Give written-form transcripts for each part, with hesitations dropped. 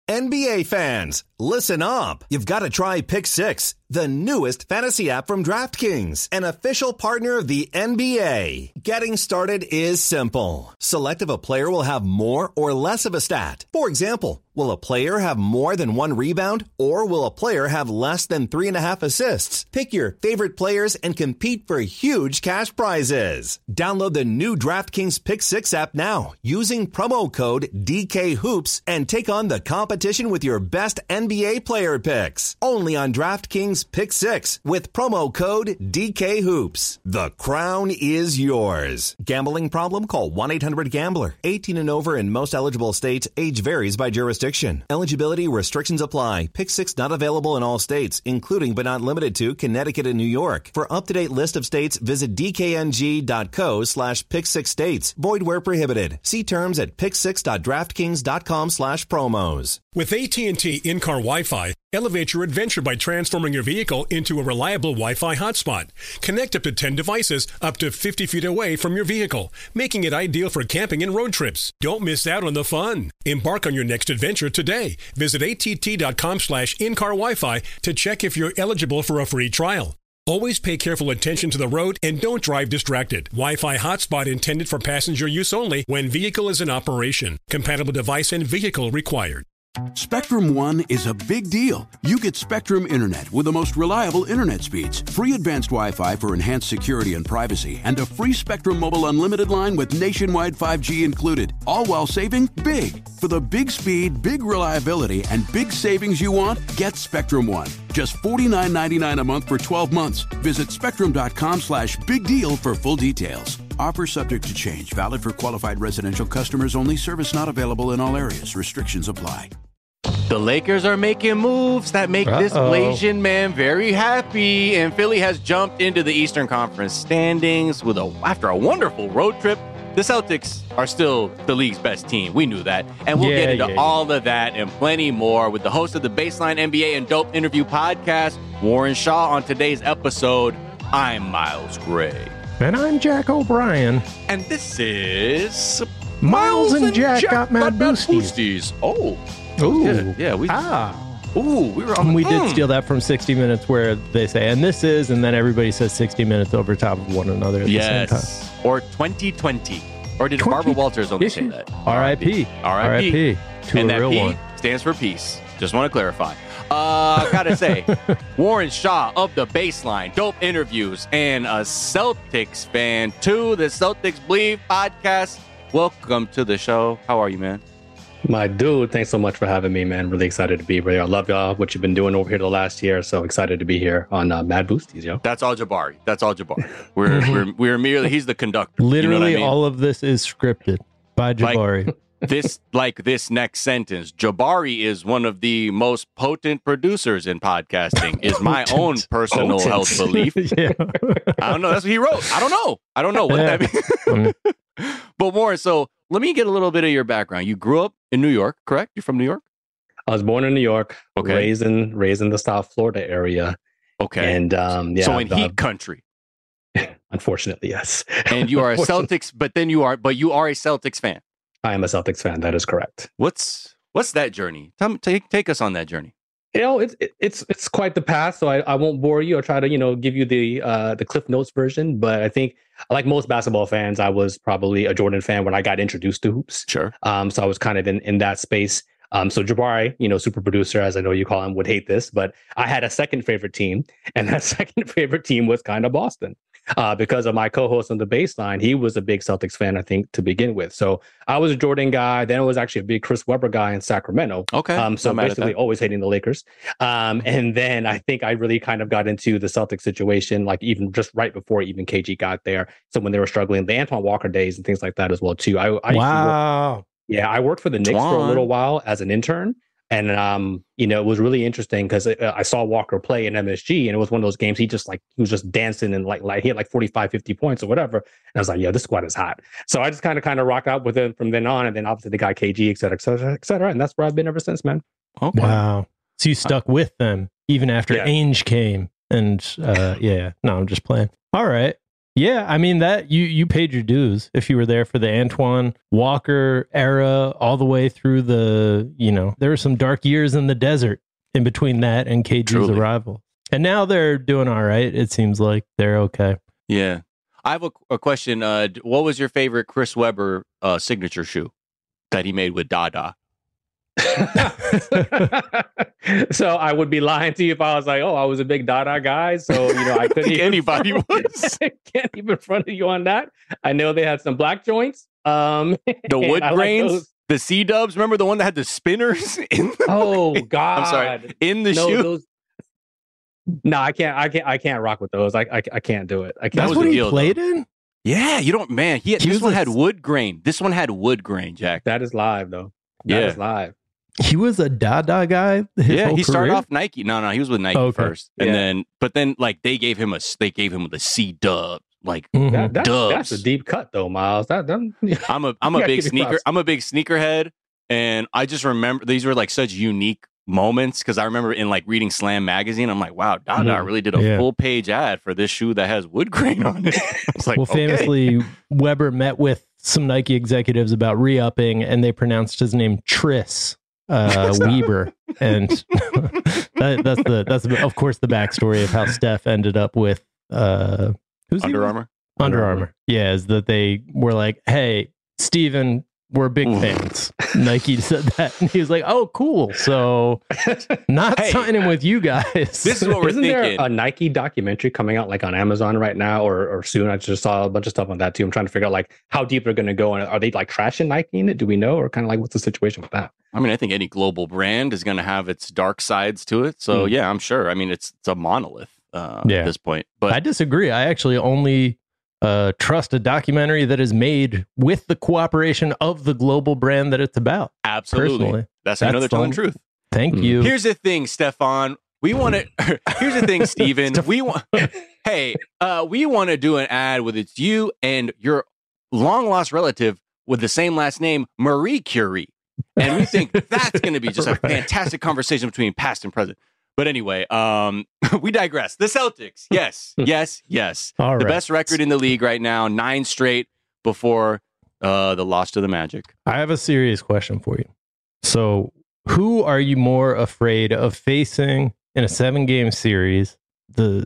NBA fans, listen up. You've got to try Pick Six, the newest fantasy app from DraftKings, an official partner of the NBA. Getting started is simple. Select if a player will have more or less of a stat. For example, will a player have more than 1 rebound, or will a player have less than 3.5 assists? Pick your favorite players and compete for huge cash prizes. Download the new DraftKings Pick Six app now using promo code DKHOOPS and take on the competition with your best NBA player picks. Only on DraftKings Pick Six with promo code DKHOOPS. The crown is yours. Gambling problem? Call 1-800-GAMBLER. 18 and over in most eligible states. Age varies by jurisdiction. Eligibility restrictions apply. Pick Six not available in all states, including but not limited to Connecticut and New York. For up-to-date list of states, visit dkng.co/pick6states. Void where prohibited. See terms at pick6.draftkings.com/promos. With AT&T in-car Wi-Fi, elevate your adventure by transforming your vehicle into a reliable Wi-Fi hotspot. Connect up to 10 devices up to 50 feet away from your vehicle, making it ideal for camping and road trips. Don't miss out on the fun. Embark on your next adventure today. Visit att.com/in-car Wi-Fi to check if you're eligible for a free trial. Always pay careful attention to the road and don't drive distracted. Wi-Fi hotspot intended for passenger use only when vehicle is in operation. Compatible device and vehicle required. Spectrum One is a big deal. You get Spectrum Internet with the most reliable internet speeds, free advanced Wi-Fi for enhanced security and privacy, and a free Spectrum Mobile Unlimited line with nationwide 5G included, all while saving big. For the big speed, big reliability, and big savings you want, get Spectrum One. Just $49.99 a month for 12 months. Visit spectrum.com/big deal for full details. Offer subject to change. Valid for qualified residential customers only. Service not available in all areas. Restrictions apply. The Lakers are making moves that make this Blasian man very happy, and Philly has jumped into the Eastern Conference standings after a wonderful road trip. The Celtics are still the league's best team. We knew that. And we'll get into all of that and plenty more with the host of the Baseline NBA and Dope Interview podcast, Warren Shaw, on today's episode. I'm Miles Gray. And I'm Jack O'Brien. And this is... Miles and Jack got mad boosties. Oh. Ooh. Yeah, we were on We did steal that from 60 Minutes where they say, and this is, and then everybody says 60 Minutes over top of one another at the same time. Or 2020. Or did Barbara Walters only say that? R.I.P. R.I.P. to and a real P one. Stands for peace. Just want to clarify. Gotta say, Warren Shaw of the Baseline, Dope Interviews, and a Celtics fan too. The Celtics Believe podcast. Welcome to the show. How are you, man? My dude, thanks so much for having me, man. Really excited to be here. I love y'all, what you've been doing over here the last year. So excited to be here on Mad Boosties, yo. That's all Jabari. We're merely, he's the conductor. Literally, you know what I mean? all of this is scripted by Jabari. This next sentence. Jabari is one of the most potent producers in podcasting, is my own personal health belief. Yeah. I don't know. That's what he wrote. I don't know what that means. But Warren, so let me get a little bit of your background. You grew up in New York, correct? You're from New York? I was born in New York, okay. raised in the South Florida area. Okay. And so in heat country. Unfortunately, yes. And you are a Celtics, but you are a Celtics fan. I am a Celtics fan. That is correct. What's that journey? Take us on that journey. You know, it's quite the path. So I won't bore you or try to give you the Cliff Notes version. But I think, like most basketball fans, I was probably a Jordan fan when I got introduced to hoops. Sure. So I was kind of in that space. So Jabari, super producer, as I know you call him, would hate this, but I had a second favorite team, and that second favorite team was kind of Boston. Because of my co-host on the Baseline, he was a big Celtics fan, I think, to begin with. So I was a Jordan guy. Then I was actually a big Chris Webber guy in Sacramento. Okay. So basically always hating the Lakers. And then I think I really kind of got into the Celtics situation, like even just right before even KG got there. So when they were struggling, the Antoine Walker days and things like that as well, too. I worked for the Knicks for a little while as an intern. And, it was really interesting because I saw Walker play in MSG, and it was one of those games he was just dancing and like he had like 45, 50 points or whatever. And I was like, yeah, this squad is hot. So I just kind of rocked out with it from then on. And then obviously the guy KG, et cetera, et cetera, et cetera. And that's where I've been ever since, man. Okay. Wow. So you stuck with them even after Ainge came. And I'm just playing. All right. Yeah, I mean that you paid your dues if you were there for the Antoine Walker era all the way through the, there were some dark years in the desert in between that and KG's arrival. And now they're doing all right. It seems like they're okay. Yeah. I have a question. What was your favorite Chris Webber signature shoe that he made with Dada? So I would be lying to you if I was like, oh, I was a big Dada guy. So, I couldn't think anybody was. I can't even front of you on that. I know they had some black joints. The wood grains, the C-dubs. Remember the one that had the spinners? Oh, God. I'm sorry. In the shoe? No, I can't rock with those. I can't do it. I can't. That's what he played in? Yeah, this one had wood grain. This one had wood grain, Jack. That is live, though. That is live. He was a Dada guy. He started off Nike. No, he was with Nike first, and then like they gave him the C dub, like that's a deep cut though, Miles. I'm a big sneakerhead, and I just remember these were like such unique moments because I remember in like reading Slam magazine, I'm like, wow, Dada really did a full page ad for this shoe that has wood grain on it. It's like, famously, Weber met with some Nike executives about re-upping, and they pronounced his name Tris Weber, and that's of course the backstory of how Steph ended up with who's Under Armour. Under Armour, yeah, is that they were like, hey, Steven, we're big fans. Nike said that, and he was like, oh, cool. So not signing with you guys. This is what we're thinking. There a Nike documentary coming out like on Amazon right now or soon? I just saw a bunch of stuff on that too. I'm trying to figure out like how deep they're going to go. And are they like trashing Nike in it? Do we know? Or kind of like what's the situation with that? I mean, I think any global brand is going to have its dark sides to it. So yeah, I'm sure. I mean, it's a monolith at this point. But I disagree. I actually only trust a documentary that is made with the cooperation of the global brand that it's about. Absolutely. Personally. That's another telling truth. Thank you. Here's the thing, Stefan. We want to. Here's the thing, Steven. We want. Hey, we want to do an ad with it's you and your long lost relative with the same last name, Marie Curie, and we think that's going to be just a fantastic conversation between past and present. But anyway, we digress. The Celtics, yes. All the right. best record in the league right now, 9 straight before the loss to the Magic. I have a serious question for you. So, who are you more afraid of facing in a 7-game series? The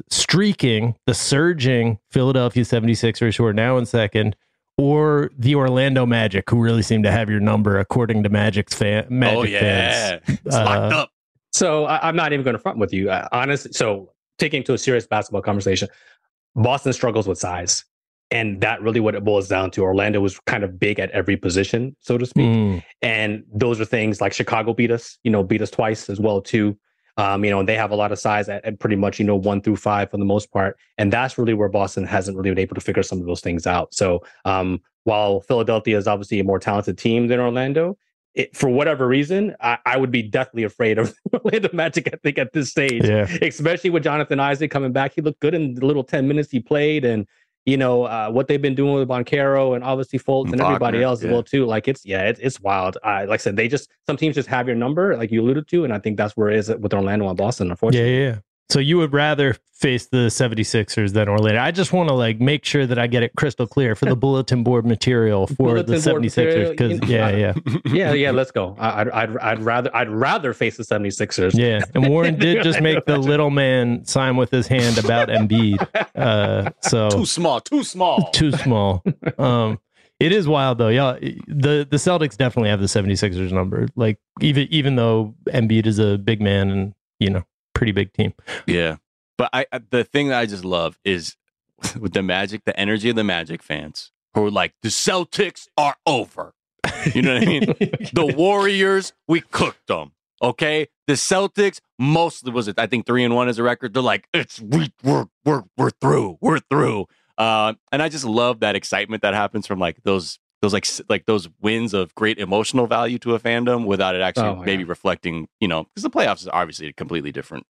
surging Philadelphia 76ers, who are now in second, or the Orlando Magic, who really seem to have your number, according to Magic fans? It's locked up. So I'm not even going to front with you. Honestly, so taking to a serious basketball conversation, Boston struggles with size. And that really what it boils down to. Orlando was kind of big at every position, so to speak. And those are things like Chicago beat us twice as well, too. And they have a lot of size at pretty much, 1 through 5 for the most part. And that's really where Boston hasn't really been able to figure some of those things out. So while Philadelphia is obviously a more talented team than Orlando, for whatever reason, I would be deathly afraid of Orlando Magic, I think, at this stage, especially with Jonathan Isaac coming back. He looked good in the little 10 minutes he played. And, what they've been doing with Boncaro and obviously Fultz and everybody else as well, too. Like, it's wild. Like I said, some teams just have your number, like you alluded to. And I think that's where it is with Orlando and Boston, unfortunately. Yeah. So you would rather face the 76ers than Orlando. I just want to make sure that I get it crystal clear for the bulletin board material for the 76ers. Because let's go. I'd rather face the 76ers. Yeah. And Warren did just make the little man sign with his hand about Embiid. So too small. It is wild though. Yeah. The Celtics definitely have the 76ers number. Like even though Embiid is a big man and, pretty big team. Yeah. But the thing that I just love is with the Magic, the energy of the Magic fans who are like, the Celtics are over. You know what I mean? The Warriors, we cooked them. Okay. The Celtics mostly was it, I think 3-1 as a record. They're like, we're through. We're through. And I just love that excitement that happens from those wins of great emotional value to a fandom without it actually maybe reflecting, because the playoffs is obviously a completely different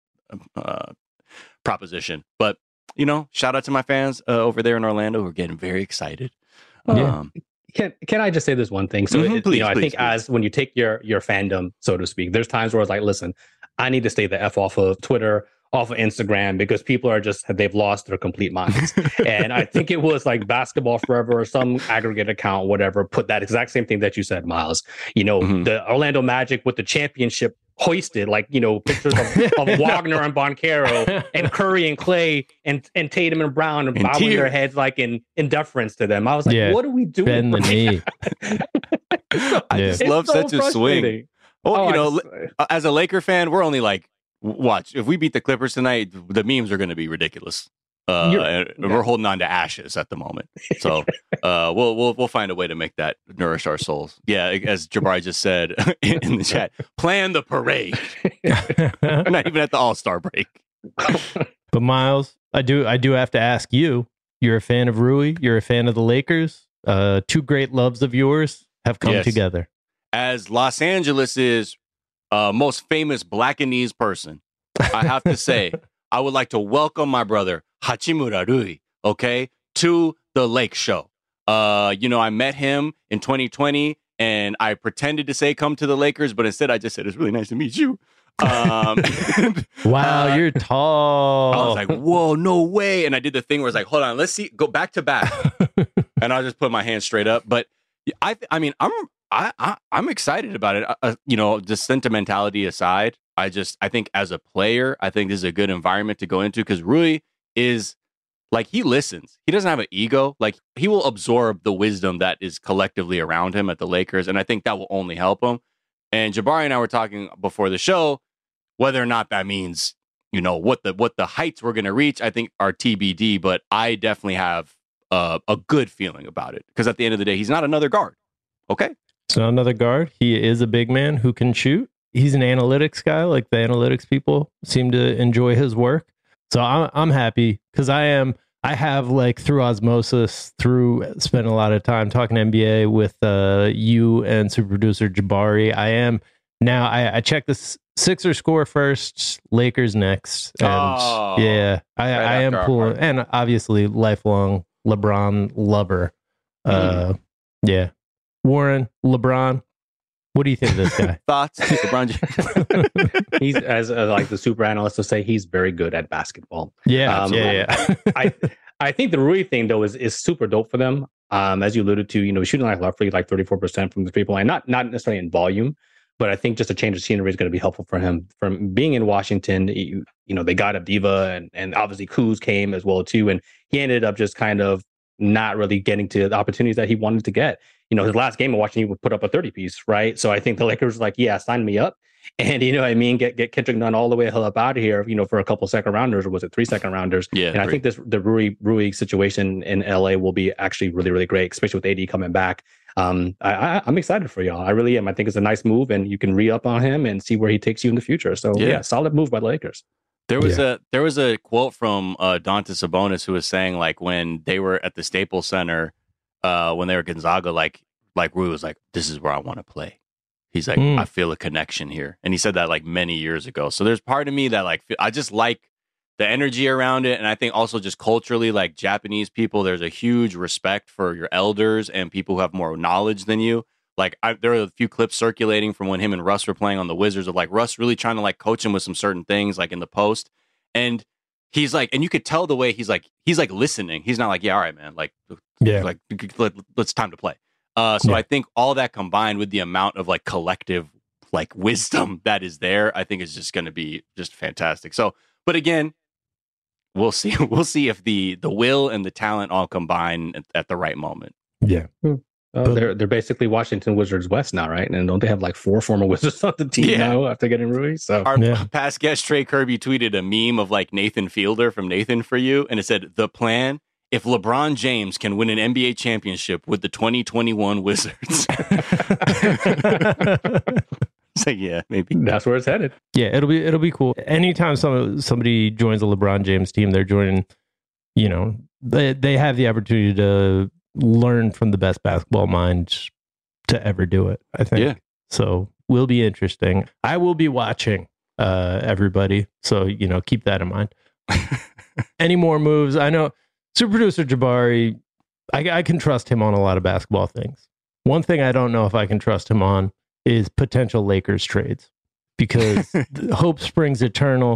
proposition. But, shout out to my fans over there in Orlando who are getting very excited. Can I just say this one thing? So, I think as when you take your fandom, so to speak, there's times where it's like, listen, I need to stay the F off of Twitter off of Instagram because people are they've lost their complete minds. And I think it was like Basketball Forever or some aggregate account, whatever, put that exact same thing that you said, Miles. The Orlando Magic with the championship hoisted, like, pictures of Wagner and Boncaro and Curry and Clay and Tatum and Brown and bowing their heads like in deference to them. I was like, what are we doing? Bend the knee. I just love such a swing. Well, as a Laker fan, we're only like, watch, if we beat the Clippers tonight, the memes are going to be ridiculous. We're holding on to ashes at the moment. So we'll find a way to make that nourish our souls. Yeah, as Jabari just said in the chat, plan the parade. We're not even at the All-Star break. But Miles, I do have to ask you, you're a fan of Rui, you're a fan of the Lakers. Two great loves of yours have come together. As Los Angeles' most famous Blackanese person, I have to say, I would like to welcome my brother, Hachimura Rui, to the Lake Show. I met him in 2020, and I pretended to say, come to the Lakers, but instead I just said, it's really nice to meet you. Wow, you're tall. I was like, whoa, no way. And I did the thing where it's like, hold on, let's see, go back to back. And I just put my hand straight up. But I'm excited about it. Just sentimentality aside, I think as a player, I think this is a good environment to go into because Rui is like, he listens. He doesn't have an ego. Like, he will absorb the wisdom that is collectively around him at the Lakers. And I think that will only help him. And Jabari and I were talking before the show, whether or not that means, what the heights we're going to reach, I think are TBD. But I definitely have a good feeling about it because at the end of the day, he's not another guard. Okay. It's not another guard. He is a big man who can shoot. He's an analytics guy. Like, the analytics people seem to enjoy his work. So I'm happy because I have, like, through osmosis, through spending a lot of time talking NBA with you and super producer Jabari. I am now. I check the Sixers score first, Lakers next, and I am pulling. And obviously, lifelong LeBron lover. Yeah, Warren, LeBron. What do you think of this guy? Thoughts? LeBron James. He's, as like the super analyst will say, he's very good at basketball. Yeah. I think the Rui thing though is super dope for them. As you alluded to, shooting like roughly like 34% from the 3-point line, not necessarily in volume, but I think just a change of scenery is going to be helpful for him. From being in Washington, they got Avdiva and obviously Kuz came as well too, and he ended up just kind of not really getting to the opportunities that he wanted to get. His last game of Washington, he would put up a 30-piece, right? So I think the Lakers were like, yeah, sign me up. And, get Kendrick Nunn all the way hell up out of here, for a couple second rounders, or was it 3 second rounders? Yeah. And I think the Rui situation in LA will be actually really, really great, especially with AD coming back. I'm excited for y'all. I really am. I think it's a nice move, and you can re-up on him and see where he takes you in the future. So solid move by the Lakers. There was a quote from Domantas Sabonis who was saying, like, when they were at the Staples Center, when they were Gonzaga, like Rui was like, this is where I want to play. He's like, I feel a connection here. And he said that like many years ago. So there's part of me that like, I just like the energy around it. And I think also just culturally, like Japanese people, there's a huge respect for your elders and people who have more knowledge than you. Like there are a few clips circulating from when him and Russ were playing on the Wizards of like Russ really trying to like coach him with some certain things like in the post. And he's like, and you could tell the way he's like listening. He's not like, yeah, all right, man. Like, let's time to play. I think all that combined with the amount of like collective like wisdom that is there, I think is just going to be just fantastic. So, but again, we'll see. We'll see if the will and the talent all combine at the right moment. Yeah. They're basically Washington Wizards West now, right? And don't they have like 4 former Wizards on the team now after getting Rui? So our past guest Trey Kirby tweeted a meme of like Nathan Fielder from Nathan For You, and it said, "The plan: if LeBron James can win an NBA championship with the 2021 Wizards." So yeah, maybe that's where it's headed. Yeah, it'll be cool. Anytime somebody joins a LeBron James team, they're joining. They have the opportunity to learn from the best basketball minds to ever do it, I think. Yeah. So will be interesting. I will be watching everybody. So, keep that in mind. Any more moves? I know super producer Jabari, I can trust him on a lot of basketball things. One thing I don't know if I can trust him on is potential Lakers trades, because hope springs eternal.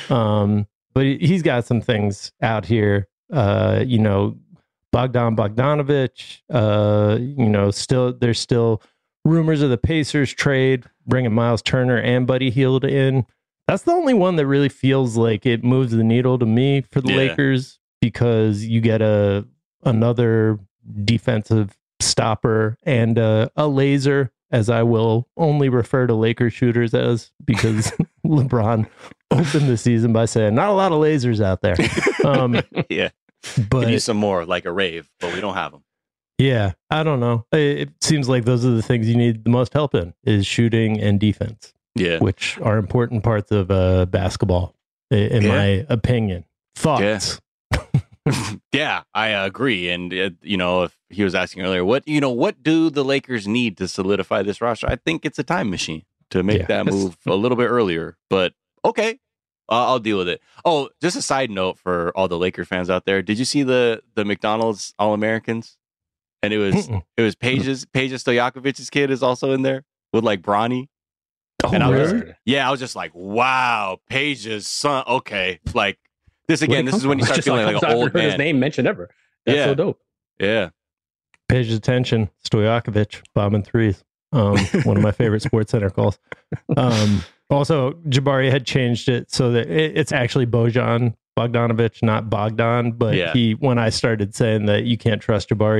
But he's got some things out here. Bogdan Bogdanovic. There's still rumors of the Pacers trade, bringing Miles Turner and Buddy Hield in. That's the only one that really feels like it moves the needle to me for the Lakers, because you get another defensive stopper and a laser, as I will only refer to Laker shooters as, because LeBron opened the season by saying not a lot of lasers out there. Yeah, but we need some more, like a rave, but we don't have them. Yeah, I don't know. It seems like those are the things you need the most help in, is shooting and defense. Yeah, which are important parts of basketball, in my opinion. Thoughts? Yeah, I agree. And if he was asking earlier, what do the Lakers need to solidify this roster? I think it's a time machine to make that move a little bit earlier. But okay, I'll deal with it. Oh, just a side note for all the Laker fans out there: did you see the McDonald's All-Americans? And it was Peja Stojakovic's kid is also in there with like Bronny. Oh, and I was just like, wow, Peja's son. Okay, like this again. This is when you start feeling like an old man. His name mentioned ever. That's so dope. Yeah. Peja's attention, Stojakovic bombing threes. One of my favorite Sports Center calls. Also, Jabari had changed it so that it's actually Bojan Bogdanovic, not Bogdan. But when I started saying that you can't trust Jabari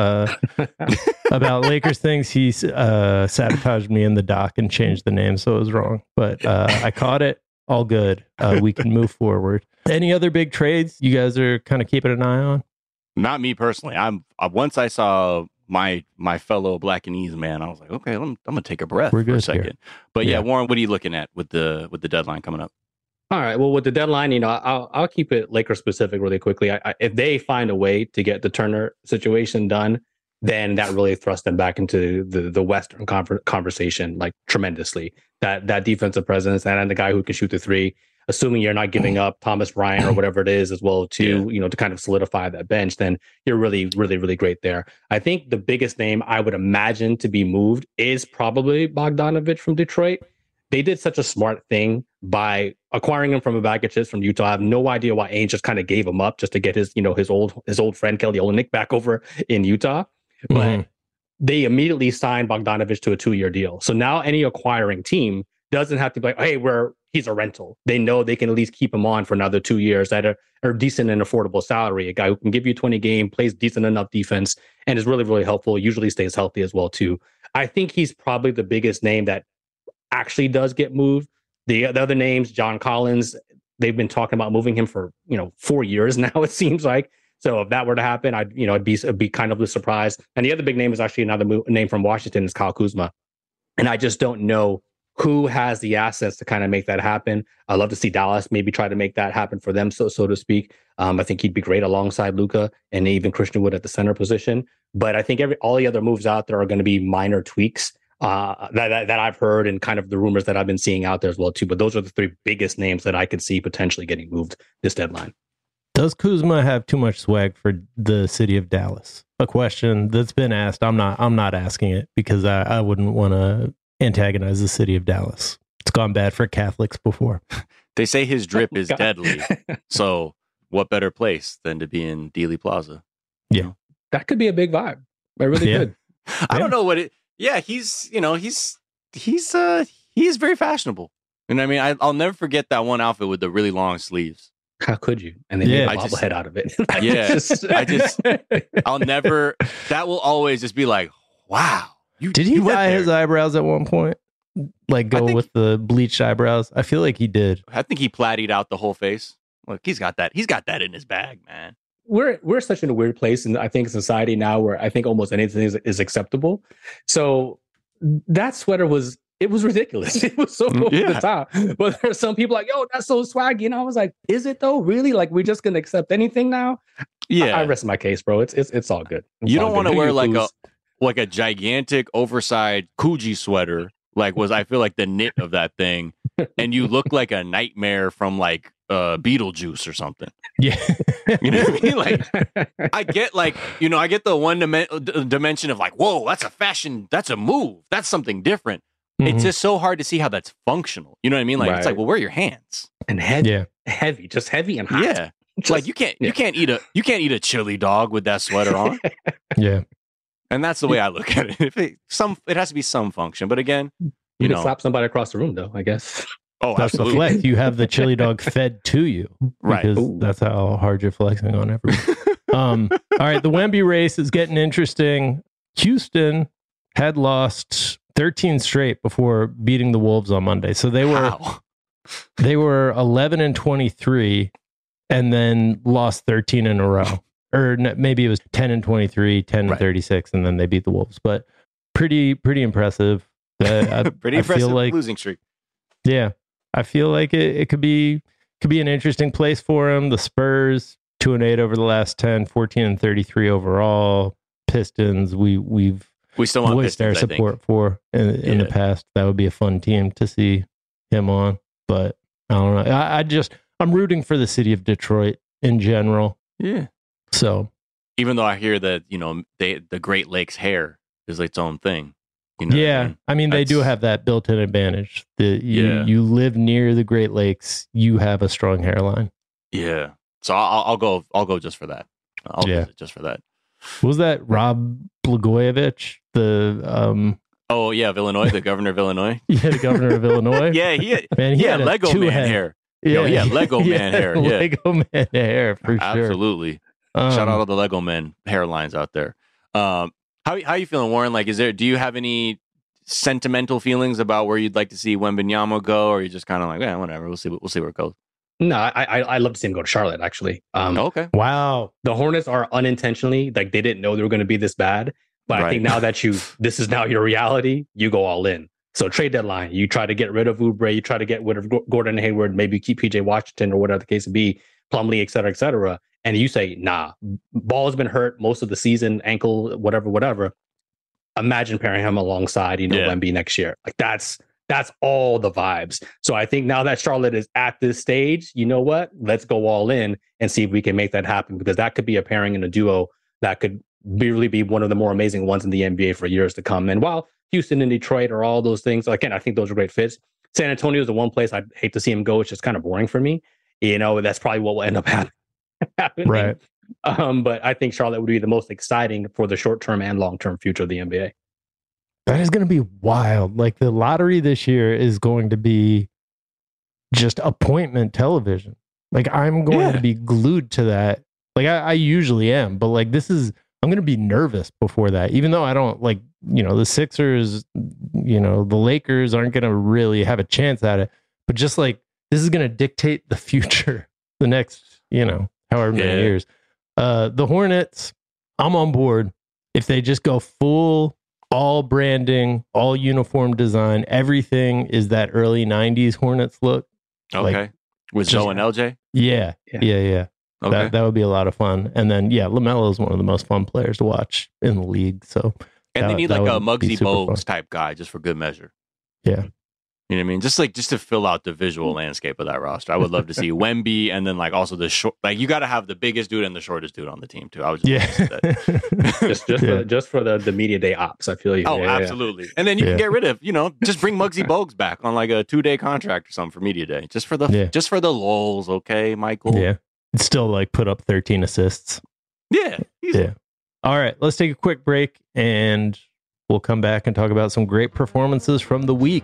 about Lakers things, he sabotaged me in the doc and changed the name, so it was wrong. But I caught it. All good. We can move forward. Any other big trades you guys are kind of keeping an eye on? Not me personally. Once I saw my fellow Black and Ease man, I was like, okay, I'm gonna take a breath for a second. Here. But yeah, Warren, what are you looking at with the deadline coming up? All right. Well, with the deadline, I'll keep it Lakers specific really quickly. If they find a way to get the Turner situation done, then that really thrusts them back into the Western conversation like tremendously. That defensive presence and the guy who can shoot the three, assuming you're not giving up Thomas Bryant or whatever it is as well too, to kind of solidify that bench, then you're really, really, really great there. I think the biggest name I would imagine to be moved is probably Bogdanovic from Detroit. They did such a smart thing by acquiring him from a bag of chips from Utah. I have no idea why Ainge just kind of gave him up just to get his old friend Kelly Olynyk back over in Utah. But they immediately signed Bogdanovic to a 2-year deal. So now any acquiring team doesn't have to be like, hey, he's a rental. They know they can at least keep him on for another 2 years at a decent and affordable salary. A guy who can give you 20 game, plays decent enough defense, and is really, really helpful. Usually stays healthy as well too. I think he's probably the biggest name that actually does get moved. The other names, John Collins, they've been talking about moving him for 4 years now, it seems like. So if that were to happen, I'd be kind of a surprise. And the other big name is actually another name from Washington is Kyle Kuzma. And I just don't know who has the assets to kind of make that happen. I'd love to see Dallas maybe try to make that happen for them, so to speak. I think he'd be great alongside Luka and even Christian Wood at the center position. But I think all the other moves out there are going to be minor tweaks that I've heard and kind of the rumors that I've been seeing out there as well too. But those are the three biggest names that I could see potentially getting moved this deadline. Does Kuzma have too much swag for the city of Dallas? A question that's been asked. I'm not asking it because I wouldn't want to antagonize the city of Dallas. It's gone bad for Catholics before. They say his drip is deadly. So what better place than to be in Dealey Plaza? Yeah. That could be a big vibe. I really could. I don't know what it. Yeah, he's very fashionable. And I mean, I'll never forget that one outfit with the really long sleeves. How could you? And they made a bobblehead out of it. I'll never. That will always just be like, wow. Did he dye his eyebrows at one point? Like with the bleached eyebrows? I feel like he did. I think he plattied out the whole face. Look, he's got that in his bag, man. We're such in a weird place, and I think society now where I think almost anything is acceptable. So that sweater was ridiculous. It was so over the top. But there's some people like, yo, that's so swaggy. And I was like, is it though? Really? Like we're just gonna accept anything now? Yeah. I rest my case, bro. It's all good. You don't want to wear like a gigantic oversized Coogee sweater. I feel like the knit of that thing, and you look like a nightmare from like Beetlejuice or something. Yeah. You know what I mean? Like, I get I get the one dimension of like, whoa, that's a fashion, that's a move, that's something different. it's just so hard to see how that's functional. You know what I mean? Like, it's like, well, where are your hands? And heavy, just heavy and hot. Yeah. Just, like you can't eat a chili dog with that sweater on. Yeah. And that's the way I look at it. It has to be some function. But again, you can slap somebody across the room though, I guess. Oh, that's absolutely. the flex. You have the chili dog fed to you. Right. Because that's how hard you're flexing on everyone. All right. The Wemby race is getting interesting. Houston had lost 13 straight before beating the Wolves on Monday. So they were 11-23 and then lost 13 in a row. Or maybe it was 10-23, 10-36, and then they beat the Wolves. But pretty impressive. Pretty impressive losing streak. Yeah. I feel like it could be an interesting place for them. The Spurs 2-8 over the last 10, 14-33 overall. Pistons, we still want voiced Pistons, our support for in the past. That would be a fun team to see him on. But I don't know. I'm rooting for the city of Detroit in general. Yeah. So even though I hear that the Great Lakes hair is its own thing. You know I mean they do have that built-in advantage. You live near the Great Lakes, you have a strong hairline. Yeah. So I'll go just for that. I'll visit just for that. Was that Rob Blagojevich, Oh yeah, of Illinois, the governor of Illinois. Yeah, the governor of Illinois. Yeah, he had Lego man hair. Yeah, Lego man hair. Yeah, Lego man hair for sure. Absolutely. Shout out to the Lego men hairlines out there. How you feeling, Warren? Like, do you have any sentimental feelings about where you'd like to see Wembanyama go, or are you just kind of like, whatever, we'll see where it goes? No, I love to see him go to Charlotte, actually. Okay. Wow. The Hornets are unintentionally, like, they didn't know they were going to be this bad. But I think now that this is now your reality, you go all in. So trade deadline, you try to get rid of Oubre, you try to get rid of Gordon Hayward, maybe keep PJ Washington or whatever the case would be, Plumlee, et cetera, et cetera. And you say, nah, Ball has been hurt most of the season, ankle, whatever. Imagine pairing him alongside, Wemby next year. Like that's all the vibes. So I think now that Charlotte is at this stage, you know what? Let's go all in and see if we can make that happen, because that could be a pairing and a duo that could really be one of the more amazing ones in the NBA for years to come. And while Houston and Detroit are all those things, again, I think those are great fits. San Antonio is the one place I'd hate to see him go. It's just kind of boring for me. That's probably what will end up happening. Right. But I think Charlotte would be the most exciting for the short-term and long-term future of the NBA. That is going to be wild. Like, the lottery this year is going to be just appointment television. Like, I'm going to be glued to that. Like, I usually am, but like, I'm going to be nervous before that, even though I don't like, the Sixers, the Lakers aren't going to really have a chance at it, but just like, this is going to dictate the future, the next, however many years. The Hornets, I'm on board. If they just go full, all branding, all uniform design, everything is that early 90s Hornets look. Okay. Like, with Joe and LJ? Yeah. Okay. That would be a lot of fun. And then, LaMelo is one of the most fun players to watch in the league. So, and they need like a Muggsy Bogues type guy just for good measure. Yeah. You know what I mean? Just to fill out the visual landscape of that roster. I would love to see Wemby, and then like also the short. Like, you got to have the biggest dude and the shortest dude on the team too. I was just for the media day ops. I feel you. Oh, absolutely. Yeah. And then you can get rid of just bring Muggsy Bogues back on like a 2-day contract or something for media day, just for the lulz. Okay, Michael. Yeah, it's still like put up 13 assists. Yeah. Yeah. All right, let's take a quick break and we'll come back and talk about some great performances from the week.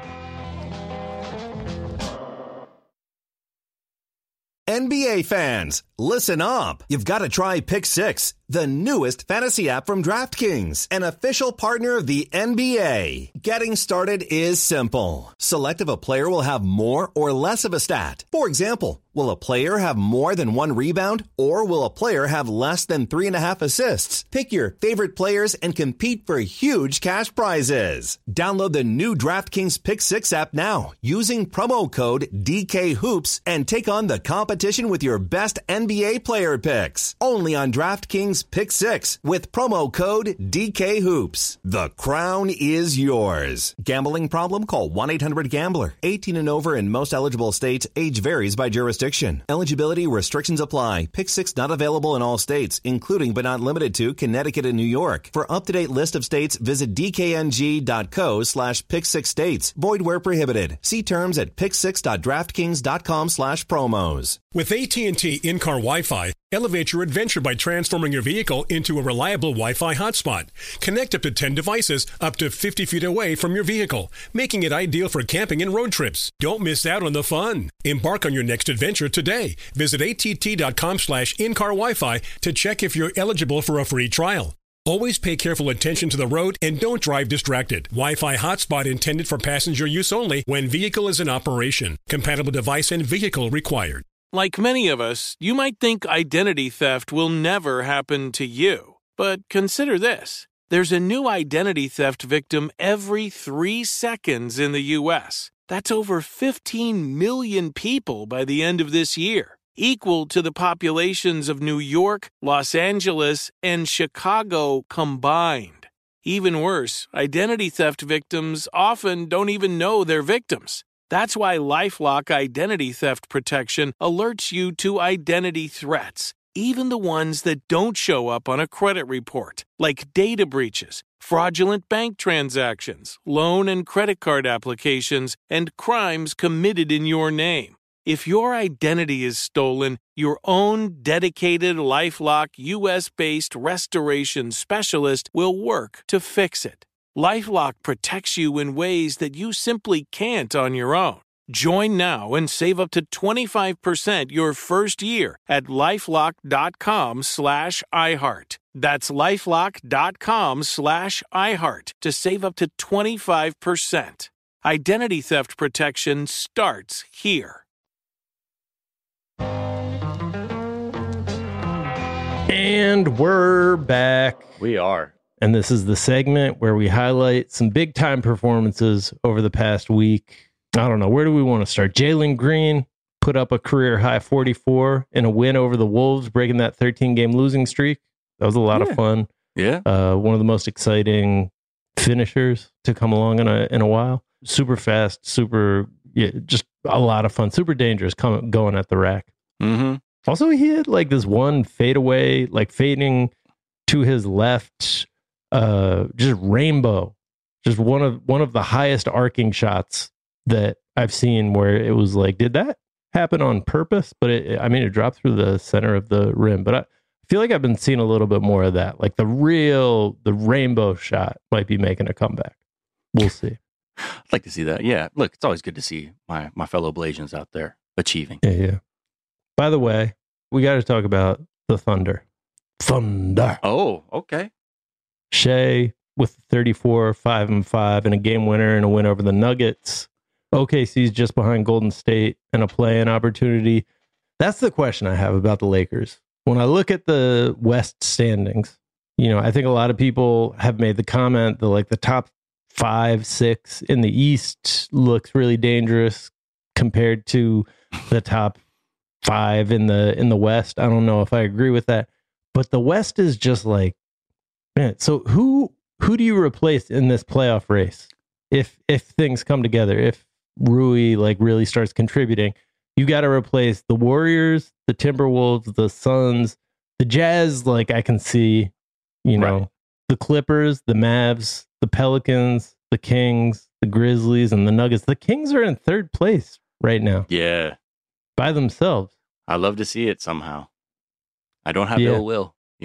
NBA fans, listen up. You've got to try Pick 6, the newest fantasy app from DraftKings, an official partner of the NBA. Getting started is simple. Select if a player will have more or less of a stat. For example, will a player have more than 1 rebound, or will a player have less than 3.5 assists? Pick your favorite players and compete for huge cash prizes. Download the new DraftKings Pick 6 app now using promo code DKHOOPS and take on the competition with your best NBA player picks. Only on DraftKings Use Pick 6 with promo code DKHOOPS. The crown is yours. Gambling problem? Call 1-800-GAMBLER. 18 and over in most eligible states. Age varies by jurisdiction. Eligibility restrictions apply. Pick 6 not available in all states, including but not limited to Connecticut and New York. For up-to-date list of states, visit dkng.co/pick6states. Void where prohibited. See terms at pick6.draftkings.com/promos. With AT&T in-car Wi-Fi, elevate your adventure by transforming your vehicle into a reliable Wi-Fi hotspot. Connect up to 10 devices up to 50 feet away from your vehicle, making it ideal for camping and road trips. Don't miss out on the fun. Embark on your next adventure today. Visit att.com/in-car Wi-Fi to check if you're eligible for a free trial. Always pay careful attention to the road and don't drive distracted. Wi-Fi hotspot intended for passenger use only when vehicle is in operation. Compatible device and vehicle required. Like many of us, you might think identity theft will never happen to you. But consider this. There's a new identity theft victim every 3 seconds in the U.S. That's over 15 million people by the end of this year, equal to the populations of New York, Los Angeles, and Chicago combined. Even worse, identity theft victims often don't even know they're victims. That's why LifeLock Identity Theft Protection alerts you to identity threats, even the ones that don't show up on a credit report, like data breaches, fraudulent bank transactions, loan and credit card applications, and crimes committed in your name. If your identity is stolen, your own dedicated LifeLock U.S.-based restoration specialist will work to fix it. LifeLock protects you in ways that you simply can't on your own. Join now and save up to 25% your first year at LifeLock.com/iHeart. That's LifeLock.com/iHeart to save up to 25%. Identity theft protection starts here. And we're back. We are. And this is the segment where we highlight some big time performances over the past week. I don't know. Where do we want to start? Jalen Green put up a career high 44 in a win over the Wolves, breaking that 13-game losing streak. That was a lot of fun. Yeah. One of the most exciting finishers to come along in a while. Super fast, just a lot of fun. Super dangerous going at the rack. Mm-hmm. Also, he had like this one fadeaway, like fading to his left, just rainbow, just one of the highest arcing shots that I've seen, where it was like, did that happen on purpose? But it dropped through the center of the rim. But I feel like I've been seeing a little bit more of that. Like the rainbow shot might be making a comeback. We'll see. I'd like to see that. Yeah. Look, it's always good to see my fellow Blasians out there achieving. Yeah. By the way, we got to talk about the Thunder. Oh, okay. Shea with 34, 5-5, and a game winner and a win over the Nuggets. OKC's just behind Golden State and a play-in opportunity. That's the question I have about the Lakers. When I look at the West standings, I think a lot of people have made the comment that like the top 5, 6 in the East looks really dangerous compared to the top 5 in the West. I don't know if I agree with that, but the West is just like, man. So who do you replace in this playoff race if things come together? If Rui like really starts contributing, you got to replace the Warriors, the Timberwolves, the Suns, the Jazz. Like I can see, the Clippers, the Mavs, the Pelicans, the Kings, the Grizzlies, and the Nuggets. The Kings are in third place right now. Yeah, by themselves. I love to see it somehow. I don't have ill will. They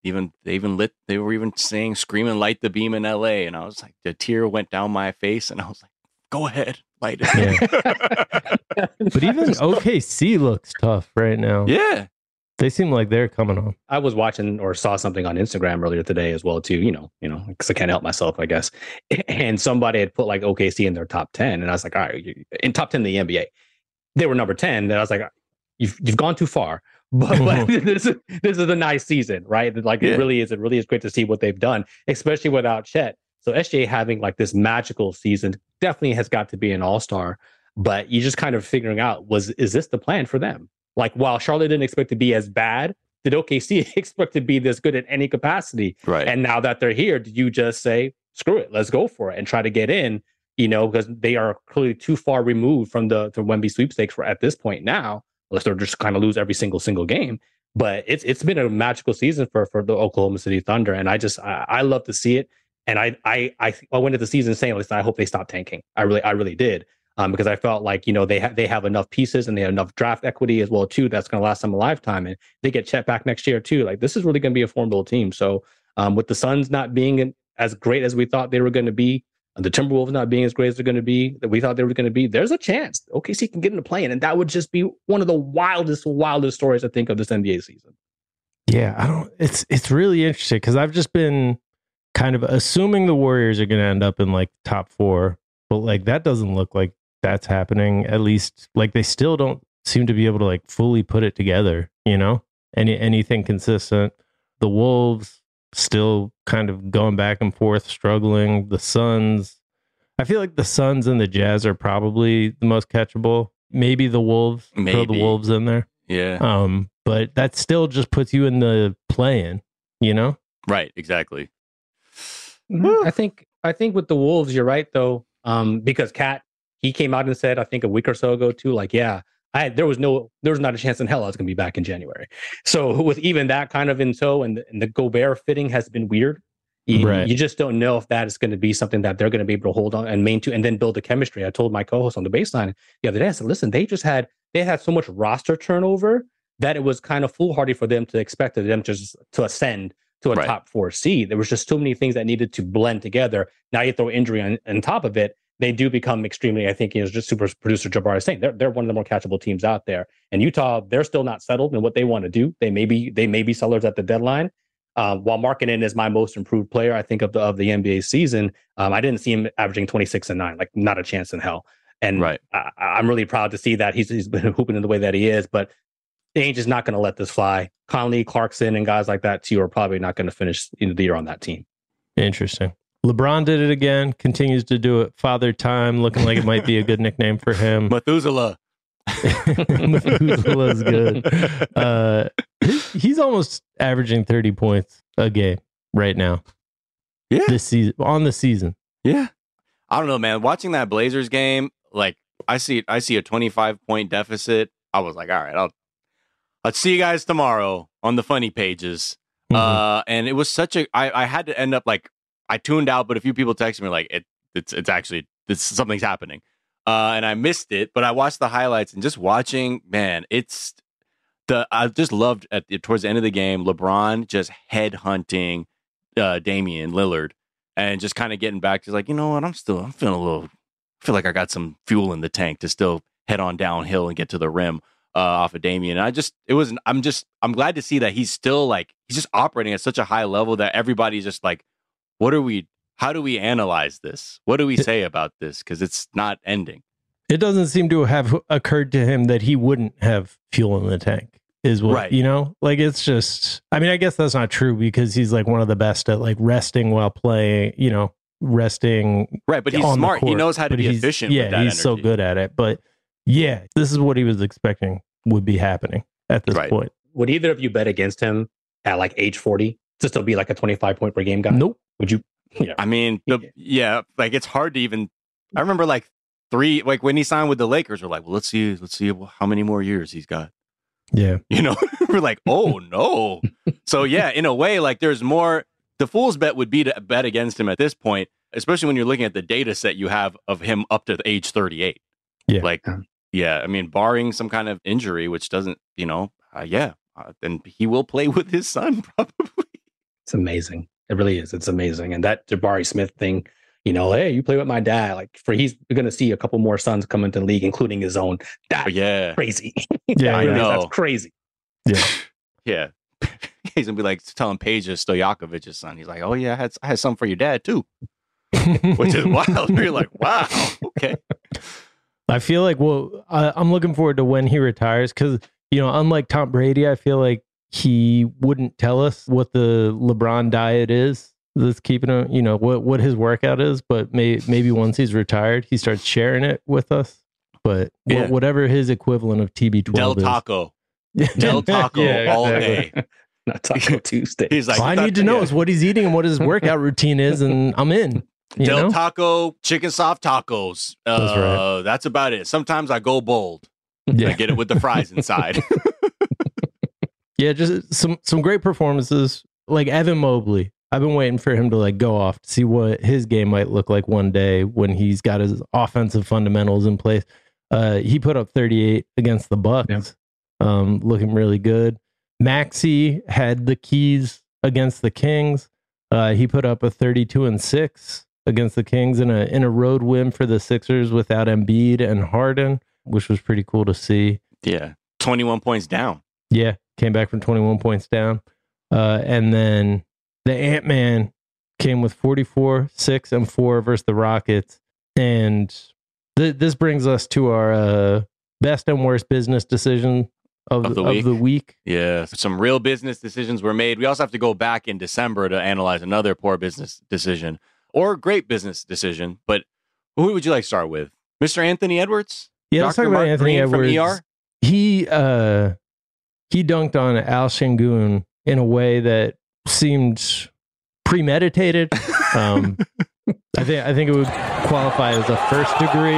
were even saying, screaming, light the beam in LA. And I was like, the tear went down my face. And I was like, go ahead, light it. Yeah. But even OKC looks tough right now. Yeah. They seem like they're coming on. I was watching or saw something on Instagram earlier today as well, too, because I can't help myself, I guess. And somebody had put like OKC in their top 10. And I was like, all right, in top 10 in the NBA. They were number 10. And I was like, you've gone too far. But this is a nice season, right? Like it really is great to see what they've done, especially without Chet. So SGA having like this magical season definitely has got to be an all-star. But you just kind of figuring out, is this the plan for them? Like while Charlotte didn't expect to be as bad, did OKC expect to be this good in any capacity? Right. And now that they're here, did you just say, screw it, let's go for it and try to get in? Because they are clearly too far removed from the Wemby sweepstakes at this point now, unless they're just kind of lose every single game. But it's been a magical season for the Oklahoma City Thunder, and I love to see it. And I went into the season saying, listen, I hope they stop tanking. I really did, because I felt like they have enough pieces and they have enough draft equity as well too. That's going to last them a lifetime, and they get Chet back next year too. Like, this is really going to be a formidable team. So with the Suns not being as great as we thought they were going to be, the Timberwolves not being as great as they're going to be, that we thought they were going to be, there's a chance OKC can get into play-in, and that would just be one of the wildest stories I think of this NBA season. Yeah, it's really interesting because I've just been kind of assuming the Warriors are going to end up in like top 4, but like that doesn't look like that's happening. At least like they still don't seem to be able to like fully put it together, anything consistent. The Wolves still kind of going back and forth, struggling. The Suns, I feel like the Suns and the Jazz are probably the most catchable. Maybe the Wolves, throw the Wolves in there. Yeah. But that still just puts you in the play-in, Right, exactly. I think with the Wolves, you're right though, because Cat, he came out and said, I think a week or so ago too, like, yeah, there was not a chance in hell I was going to be back in January. So with even that kind of in tow, and the Gobert fitting has been weird. You just don't know if that is going to be something that they're going to be able to hold on and maintain and then build the chemistry. I told my co-host on the baseline the other day, I said, listen, they had so much roster turnover that it was kind of foolhardy for them to expect them to ascend to a top 4 seed. There was just too many things that needed to blend together. Now you throw injury on top of it, they do become extremely, I think, just super producer Jabbar is saying, they're one of the more catchable teams out there. And Utah, they're still not settled in what they want to do. They may be sellers at the deadline. While Markkanen is my most improved player, I think of the NBA season, I didn't see him averaging 26 and 9, like not a chance in hell. And I'm really proud to see that he's been hooping in the way that he is, but Ainge is not going to let this fly. Conley, Clarkson, and guys like that too are probably not going to finish the year on that team. Interesting. LeBron did it again, continues to do it. Father Time, looking like it might be a good nickname for him. Methuselah. Methuselah's good. He's almost averaging 30 points a game right now. Yeah. This season, on the season. Yeah. I don't know, man. Watching that Blazers game, like I see a 25-point deficit. I was like, all right, I'll see you guys tomorrow on the funny pages. Mm-hmm. And it was I had to end up like, I tuned out, but a few people texted me like it's actually something's happening. And I missed it, but I watched the highlights and just watching, man, I just loved towards the end of the game, LeBron just headhunting Damian Lillard and just kind of getting back to like, you know what, I'm feeling feel like I got some fuel in the tank to still head on downhill and get to the rim off of Damian. And I'm glad to see that he's still like, he's just operating at such a high level that everybody's just like, how do we analyze this? What do we say about this? Because it's not ending. It doesn't seem to have occurred to him that he wouldn't have fuel in the tank, is what, right. Like it's just, I mean, I guess that's not true because he's like one of the best at like resting while playing, resting. Right. But he's smart. He knows how to be efficient. Yeah. With that he's energy. So good at it. But yeah, this is what he was expecting would be happening at this point. Would either of you bet against him at like age 40 to still be like a 25-point per game guy? Nope. Would you? Yeah. I mean, like it's hard to even. I remember like when he signed with the Lakers, we're like, well, let's see how many more years he's got. Yeah, we're like, oh no. So yeah, in a way, like there's more. The fool's bet would be to bet against him at this point, especially when you're looking at the data set you have of him up to age 38. Yeah, I mean, barring some kind of injury, which doesn't, then he will play with his son probably. It's amazing. It really is. It's amazing. And that Jabari Smith thing, hey, you play with my dad. Like he's going to see a couple more sons come into the league, including his own. That's crazy. Yeah, I know. That's crazy. Yeah. Yeah. He's going to be like telling Peja Stojakovic's son. He's like, oh yeah, I had something for your dad too. Which is wild. You're like, wow. Okay. I feel like, I'm looking forward to when he retires because, unlike Tom Brady, I feel like he wouldn't tell us what the LeBron diet is that's keeping him, what his workout is, but maybe once he's retired, he starts sharing it with us. But whatever his equivalent of TB12 Del is. Taco. Del Taco all day. Not Taco Tuesday. He's like, all I need to know is what he's eating and what his workout routine is, and I'm in. Del Taco, chicken soft tacos. That's right. That's about it. Sometimes I go bold. Yeah. I get it with the fries inside. Yeah, just some great performances. Like Evan Mobley. I've been waiting for him to like go off to see what his game might look like one day when he's got his offensive fundamentals in place. He put up 38 against the Bucks, looking really good. Maxey had the keys against the Kings. He put up a 32-6 against the Kings in a road win for the Sixers without Embiid and Harden, which was pretty cool to see. Yeah, 21 points down. Yeah, came back from 21 points down. And then the Ant-Man came with 44, 6, and 4 versus the Rockets. And this brings us to our best and worst business decision of the week. Yeah, some real business decisions were made. We also have to go back in December to analyze another poor business decision or great business decision. But who would you like to start with? Mr. Anthony Edwards? Yeah, let's talk about Anthony Edwards. From ER? He dunked on Al Shangoon in a way that seemed premeditated. I think it would qualify as a first degree.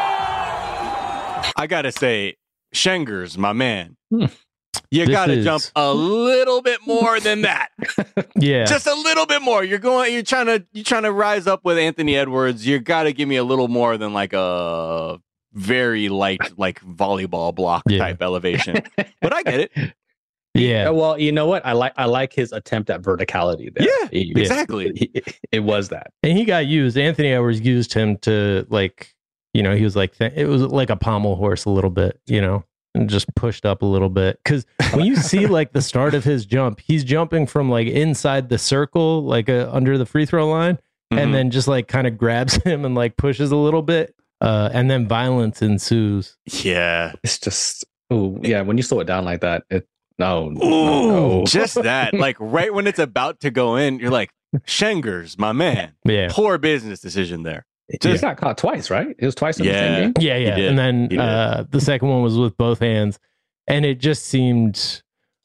I gotta say, Schenger's my man. You gotta jump a little bit more than that. Yeah, just a little bit more. You're trying to rise up with Anthony Edwards. You gotta give me a little more than like a very light, like volleyball block type elevation. But I get it. Yeah. Well, you know what? I like his attempt at verticality there. Yeah, exactly. It was that. And he got used. Anthony Edwards used him to like, he was like, it was like a pommel horse a little bit, and just pushed up a little bit. Because when you see like the start of his jump, he's jumping from like inside the circle, like under the free throw line, and then just like kind of grabs him and like pushes a little bit. And then violence ensues. Yeah. It's just, when you slow it down like that, no. Just that. Like right when it's about to go in, you're like, Schenger's my man. Yeah. Poor business decision there. He got caught twice, right? It was twice in the same game? Yeah. And then the second one was with both hands. And it just seemed,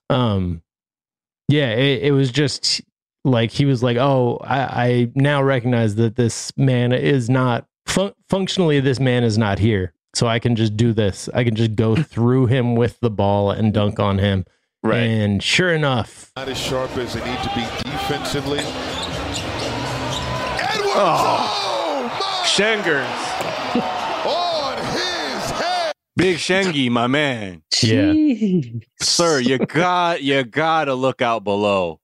it was just like, he was like, I now recognize that this man is not, functionally, this man is not here. So I can just do this. I can just go through him with the ball and dunk on him. Right. And sure enough, not as sharp as they need to be defensively. Edwards! Schenger's. On his head. Big Shengi, my man. Yeah. Sir, you gotta look out below.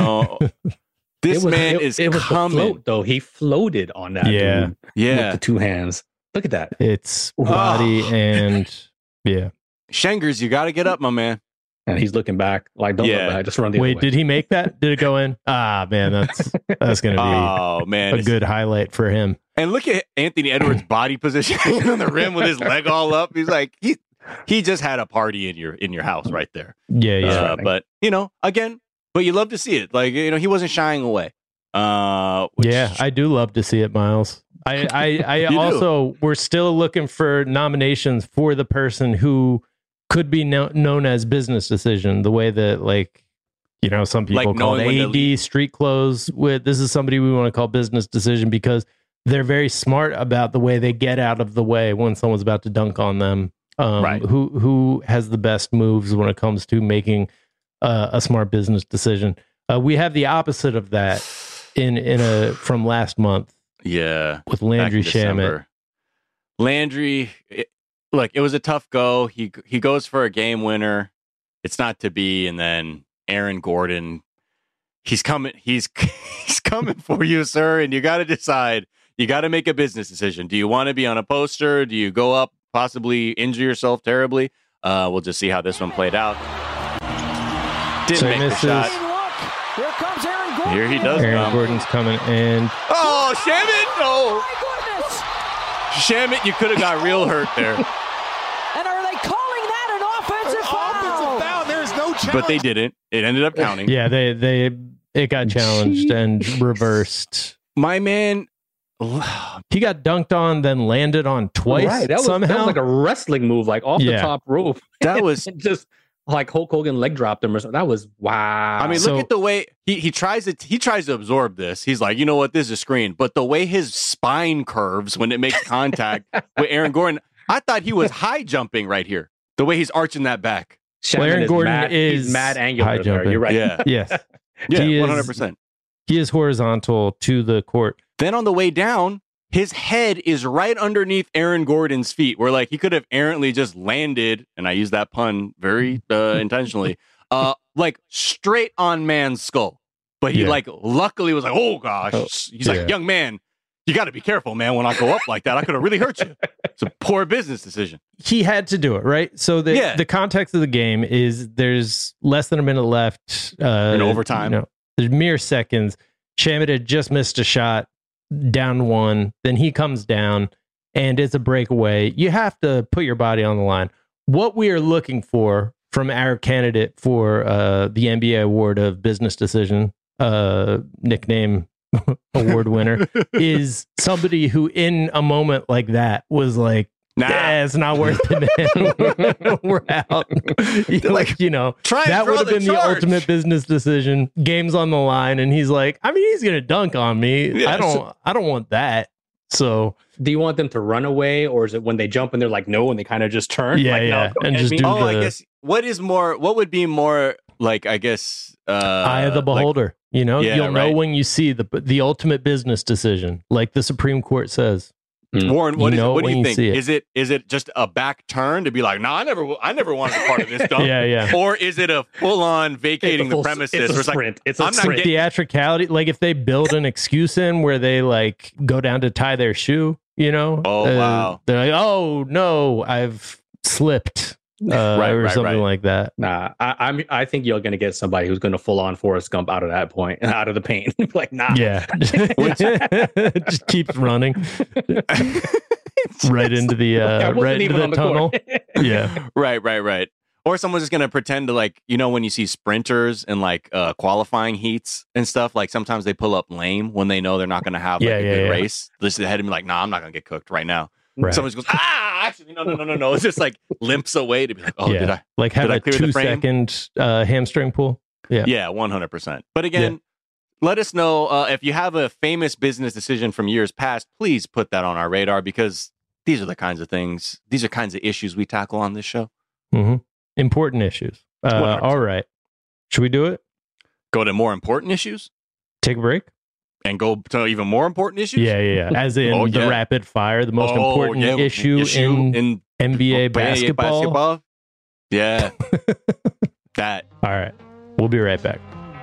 This man is coming. Float, though. He floated on that dude with the two hands. Look at that. It's body and Schenger's, you got to get up, my man. And he's looking back like, don't look back, just run the other way. Wait, did he make that? Did it go in? Man, that's going to be a good highlight for him. And look at Anthony Edwards' body position on the rim with his leg all up. He's like, he just had a party in your house right there. Yeah. But, again, but you love to see it. Like, he wasn't shying away. I do love to see it, Miles. I also, we're still looking for nominations for the person who could be known as business decision, the way that some people call it AD street clothes. This is somebody we want to call business decision because they're very smart about the way they get out of the way when someone's about to dunk on them. Right. Who has the best moves when it comes to making a smart business decision? We have the opposite of that from last month. Yeah, with Landry Shamet. Landry, it was a tough go. He goes for a game winner. It's not to be, and then Aaron Gordon, he's coming. He's coming for you, sir. And you got to decide. You got to make a business decision. Do you want to be on a poster? Do you go up, possibly injure yourself terribly? We'll just see how this one played out. Didn't make the shot. Here comes Aaron Gordon. Here he does. Aaron Gordon's coming in. Oh, Shamet! Oh, Shamet, you could have got real hurt there. And are they calling that an offensive foul? There's no challenge. But they didn't. It ended up counting. Yeah, it got challenged and reversed. My man, he got dunked on, then landed on twice. Right, that was like a wrestling move, like off the top rope. That was just like Hulk Hogan leg dropped him or something. That was wow. I mean, look at the way he tries to absorb this. He's like, you know what, this is a screen. But the way his spine curves when it makes contact with Aaron Gordon, I thought he was high jumping right here. The way he's arching that back. Aaron Gordon is mad angular. High jumping. You're right. Yeah. Yes. Yeah, 100%. He is horizontal to the court. Then on the way down, his head is right underneath Aaron Gordon's feet, where like he could have errantly just landed, and I use that pun very intentionally, like straight on man's skull. But he like luckily was like, oh gosh. He's like, young man, you got to be careful, man. When I go up like that, I could have really hurt you. It's a poor business decision. He had to do it, right? So the context of the game is there's less than a minute left. In overtime. There's mere seconds. Shamet had just missed a shot, down one. Then he comes down, and it's a breakaway. You have to put your body on the line. What we are looking for from our candidate for the NBA award of business decision, nickname award winner, is somebody who in a moment like that was like, nah, it's not worth it, man. We're out. That would have been the ultimate business decision. Game's on the line, and he's like, I mean, he's gonna dunk on me. I don't want that. So do you want them to run away, or is it when they jump and they're like, no, and they kind of just turn? No, and just do I guess what would be more like, I guess, eye of the beholder. You'll know when you see the ultimate business decision, like the Supreme Court says. Warren, what do you think? Is it just a back turn to be like, no, I never wanted a part of this dunk? Yeah. Or is it a full on vacating the premises? It's a sprint. Like, I'm not theatricality. Like if they build an excuse in where they like go down to tie their shoe, Oh wow. They're like, oh no, I've slipped. Or something like that. Nah, I think you're gonna get somebody who's gonna full on Forrest Gump out of that point, out of the paint. Like, nah. Yeah. Just keeps running. Right into the tunnel. Yeah. Right. Or someone's just gonna pretend to, like, when you see sprinters and like qualifying heats and stuff, like sometimes they pull up lame when they know they're not gonna have a good race. Just ahead of me, like, nah, I'm not gonna get cooked right now. Right. Someone just goes, actually, no. It's just like limps away to be like, oh, did I? Like have a 2-second hamstring pull? Yeah. Yeah, 100%. But again, let us know if you have a famous business decision from years past, please put that on our radar, because these are the kinds of things, these are kinds of issues we tackle on this show. Mm-hmm. Important issues. All right. Should we do it? Go to more important issues? Take a break? And go to even more important issues? Yeah. As in the rapid fire, the most important issue in NBA basketball. Yeah. That. All right. We'll be right back.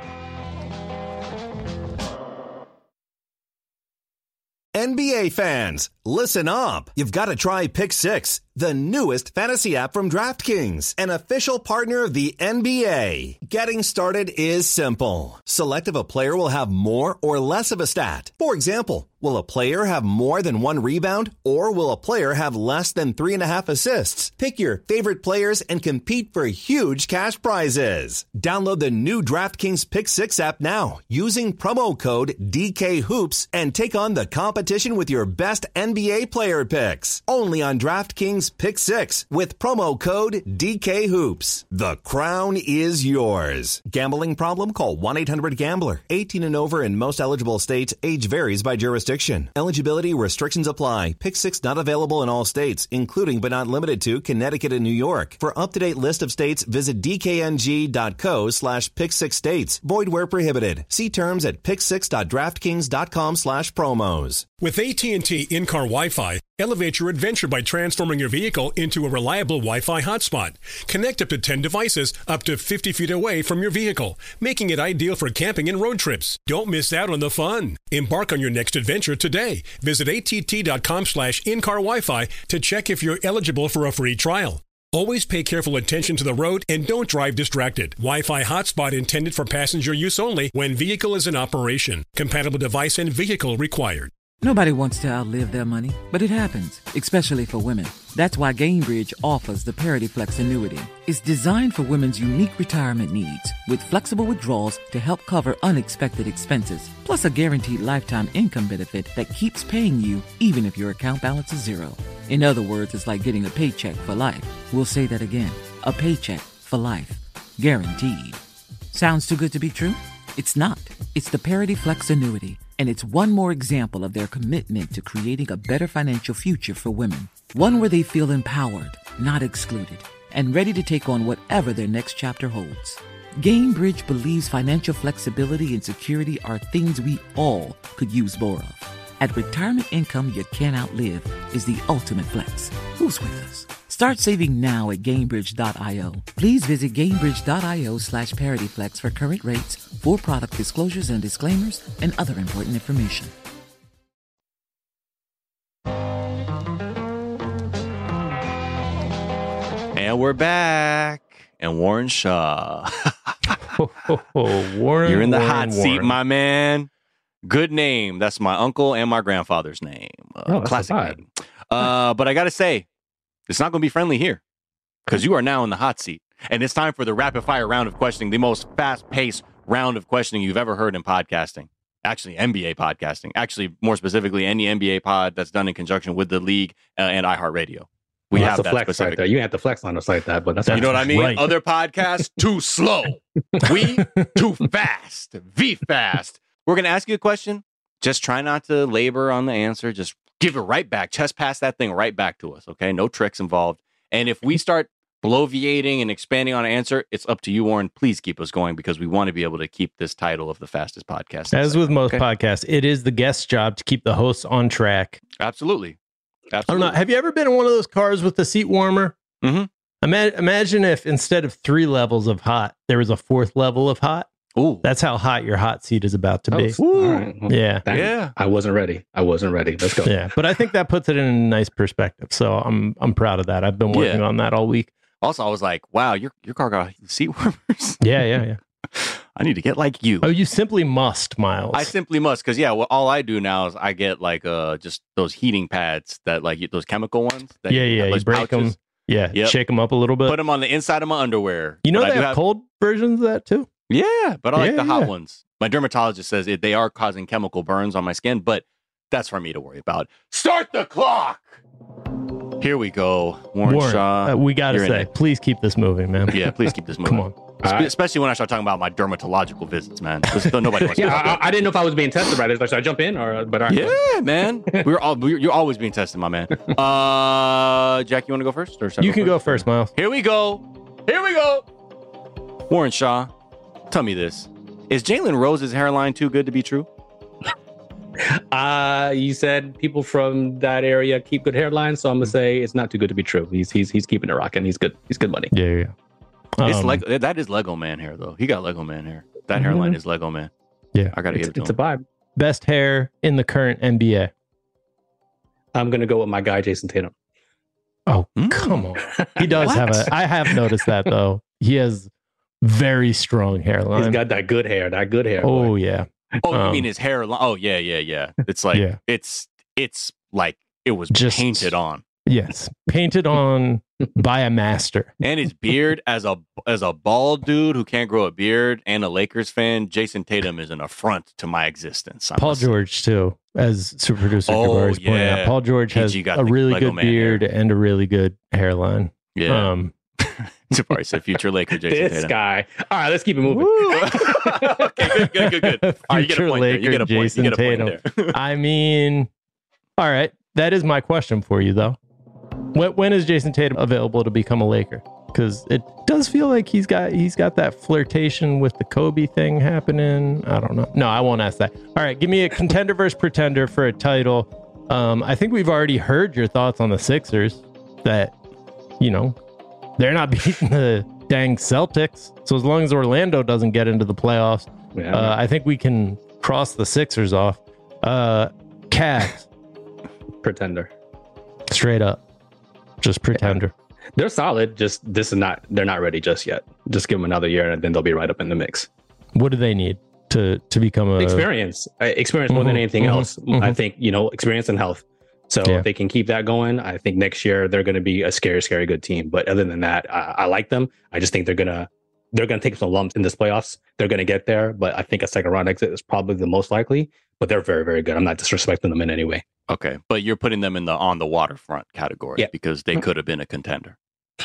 NBA fans, listen up. You've got to try Pick 6, the newest fantasy app from DraftKings, an official partner of the NBA. Getting started is simple. Select if a player will have more or less of a stat. For example, will a player have more than 1 rebound, or will a player have less than 3.5 assists? Pick your favorite players and compete for huge cash prizes. Download the new DraftKings Pick 6 app now using promo code DKHOOPS and take on the competition with your best NBA player picks. Only on DraftKings Pick 6 with promo code DKHOOPS. The crown is yours. Gambling problem? Call 1-800-GAMBLER. 18 and over in most eligible states. Age varies by jurisdiction. Eligibility restrictions apply. Pick 6 not available in all states, including but not limited to Connecticut and New York. For up-to-date list of states, visit dkng.co/pick6states. Void where prohibited. See terms at pick6.draftkings.com/promos. With AT&T in-car Wi-Fi, elevate your adventure by transforming your vehicle into a reliable Wi-Fi hotspot. Connect up to 10 devices up to 50 feet away from your vehicle, making it ideal for camping and road trips. Don't miss out on the fun. Embark on your next adventure today. Visit att.com/in-car Wi-Fi to check if you're eligible for a free trial. Always pay careful attention to the road and don't drive distracted. Wi-Fi hotspot intended for passenger use only when vehicle is in operation. Compatible device and vehicle required. Nobody wants to outlive their money, but it happens, especially for women. That's why Gainbridge offers the Parity Flex annuity. It's designed for women's unique retirement needs, with flexible withdrawals to help cover unexpected expenses, plus a guaranteed lifetime income benefit that keeps paying you even if your account balance is zero. In other words, it's like getting a paycheck for life. We'll say that again, a paycheck for for life. Guaranteed. Sounds too good to be true? It's not. It's the Parity Flex annuity, and it's one more example of their commitment to creating a better financial future for women. One where they feel empowered, not excluded, and ready to take on whatever their next chapter holds. GameBridge believes financial flexibility and security are things we all could use more of. At retirement income you can't outlive is the ultimate flex. Who's with us? Start saving now at GameBridge.io. Please visit GameBridge.io/ParityFlex for current rates, for product disclosures and disclaimers, and other important information. And we're back. And Warren Shaw. Warren, you're in the Warren, hot seat, Warren. my man. Good name. That's my uncle and my grandfather's name. Classic name. But I got to say, it's not going to be friendly here because you are now in the hot seat. And it's time for the rapid fire round of questioning, the most fast-paced round of questioning you've ever heard in podcasting. Actually, NBA podcasting. Actually, more specifically, any NBA pod that's done in conjunction with the league and iHeartRadio. We have that flex specific. right there. You have to flex on us like that, but that's you know what I mean? Right. Other podcasts, too slow. We, too fast. V fast. We're going to ask you a question. Just try not to labor on the answer. Just give it right back. Chest pass that thing right back to us, okay? No tricks involved. And if we start bloviating and expanding on an answer, it's up to you, Warren. Please keep us going because we want to be able to keep this title of the fastest podcast. As with most podcasts, it is the guest's job to keep the hosts on track. Absolutely. I don't know. Have you ever been in one of those cars with the seat warmer? Mm-hmm. Imagine if instead of 3 levels of hot, there was a 4th level of hot. Ooh. That's how hot your hot seat is about to be. All right. Well, Yeah. Yeah. I wasn't ready. Let's go. Yeah. But I think that puts it in a nice perspective. So I'm proud of that. I've been working on that all week. Also, I was like, wow, your car got seat warmers. Yeah. I need to get like you. Oh, you simply must, Miles. I simply must, because all I do now is I get like just those heating pads that like those chemical ones. That You break them. Yeah, shake them up a little bit. Put them on the inside of my underwear. You know they have cold versions of that too? Yeah, but I like the hot ones. My dermatologist says they are causing chemical burns on my skin, but that's for me to worry about. Start the clock! Here we go. Warren Shaw. We got to say, please keep this moving, man. Yeah, please keep this moving. Come on. Especially when I start talking about my dermatological visits, man. Nobody wants to I didn't know if I was being tested right. Like, should I jump in or? But yeah, man. You're always being tested, my man. Jack, you want to go first? Or you can go first, Miles. Here we go. Warren Shaw, tell me this: is Jalen Rose's hairline too good to be true? You said people from that area keep good hairlines, so I'm gonna say it's not too good to be true. He's keeping it rocking. He's good. He's good money. Yeah. It's like that is Lego Man hair though. He got Lego Man hair. That hairline is Lego Man. Yeah, I gotta give it to him. It's a vibe. Best hair in the current NBA. I'm gonna go with my guy Jason Tatum. Oh, come on. He does have I have noticed that though. He has very strong hairline. He's got that good hair. Oh boy. yeah. Oh, you mean his hairline? Oh yeah. It's like it's like it was just painted on. Yes, painted on by a master. And his beard, as a bald dude who can't grow a beard and a Lakers fan, Jason Tatum is an affront to my existence. Paul George too, as super producer Jabari's pointed out. Paul George has a really good beard and a really good hairline. Yeah. Jabari said future Laker Jason This Tatum. guy. All right, let's keep it moving. Okay, good. All right, you get a point there. You get a point. You get a point there. I mean, all right. That is my question for you, though. When is Jason Tatum available to become a Laker? Because it does feel like he's got that flirtation with the Kobe thing happening. I don't know. No, I won't ask that. All right, give me a contender versus pretender for a title. I think we've already heard your thoughts on the Sixers. That, they're not beating the dang Celtics. So as long as Orlando doesn't get into the playoffs, I think we can cross the Sixers off. Cavs. Pretender. Straight up. Just pretender. They're solid. Just they're not ready just yet. Just give them another year and then they'll be right up in the mix. What do they need to become a experience more than anything else? I think, experience and health. So if they can keep that going, I think next year they're going to be a scary, scary good team. But other than that, I like them. I just think they're going to take some lumps in this playoffs. They're going to get there, but I think a second round exit is probably the most likely. But they're very, very good. I'm not disrespecting them in any way. Okay, but you're putting them in the on the waterfront category because they could have been a contender.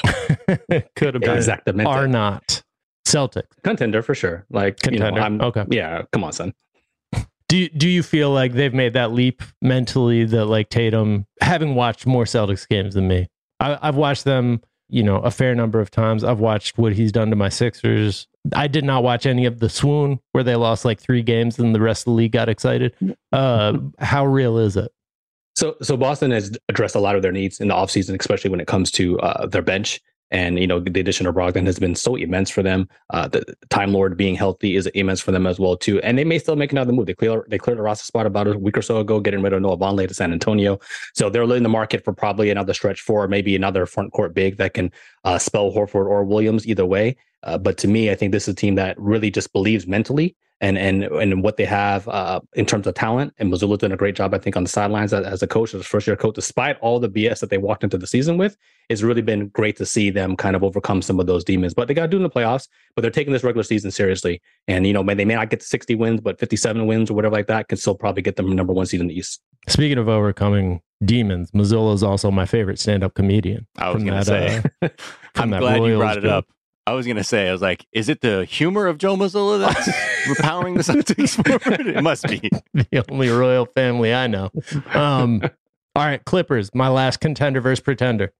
Could have been. Exactamente. Are not. Celtics. Contender for sure. Like, Contender. Okay. Yeah, come on, son. Do you feel like they've made that leap mentally that like Tatum, having watched more Celtics games than me, I've watched them, a fair number of times. I've watched what he's done to my Sixers. I did not watch any of the swoon where they lost like 3 games and the rest of the league got excited. How real is it? So Boston has addressed a lot of their needs in the offseason, especially when it comes to their bench. And, the addition of Brogdon has been so immense for them. The Time Lord being healthy is immense for them as well, too. And they may still make another move. They cleared the roster spot about a week or so ago, getting rid of Noah Vonleh to San Antonio. So they're in the market for probably another stretch 4, maybe another front court big that can spell Horford or Williams either way. But to me, I think this is a team that really just believes mentally and what they have in terms of talent. And Mazzulla's done a great job, I think, on the sidelines as a coach, as a first-year coach, despite all the BS that they walked into the season with. It's really been great to see them kind of overcome some of those demons. But they got to do in the playoffs, but they're taking this regular season seriously. And, they may not get to 60 wins, but 57 wins or whatever like that can still probably get them number 1 seed in the East. Speaking of overcoming demons, Mazzulla is also my favorite stand-up comedian. I was going to say. I'm glad you brought it up. I was going to say, I was like, is it the humor of Joe Mazzulla that's repowering the Celtics forward? It must be. The only royal family I know. All right, Clippers, my last contender versus pretender.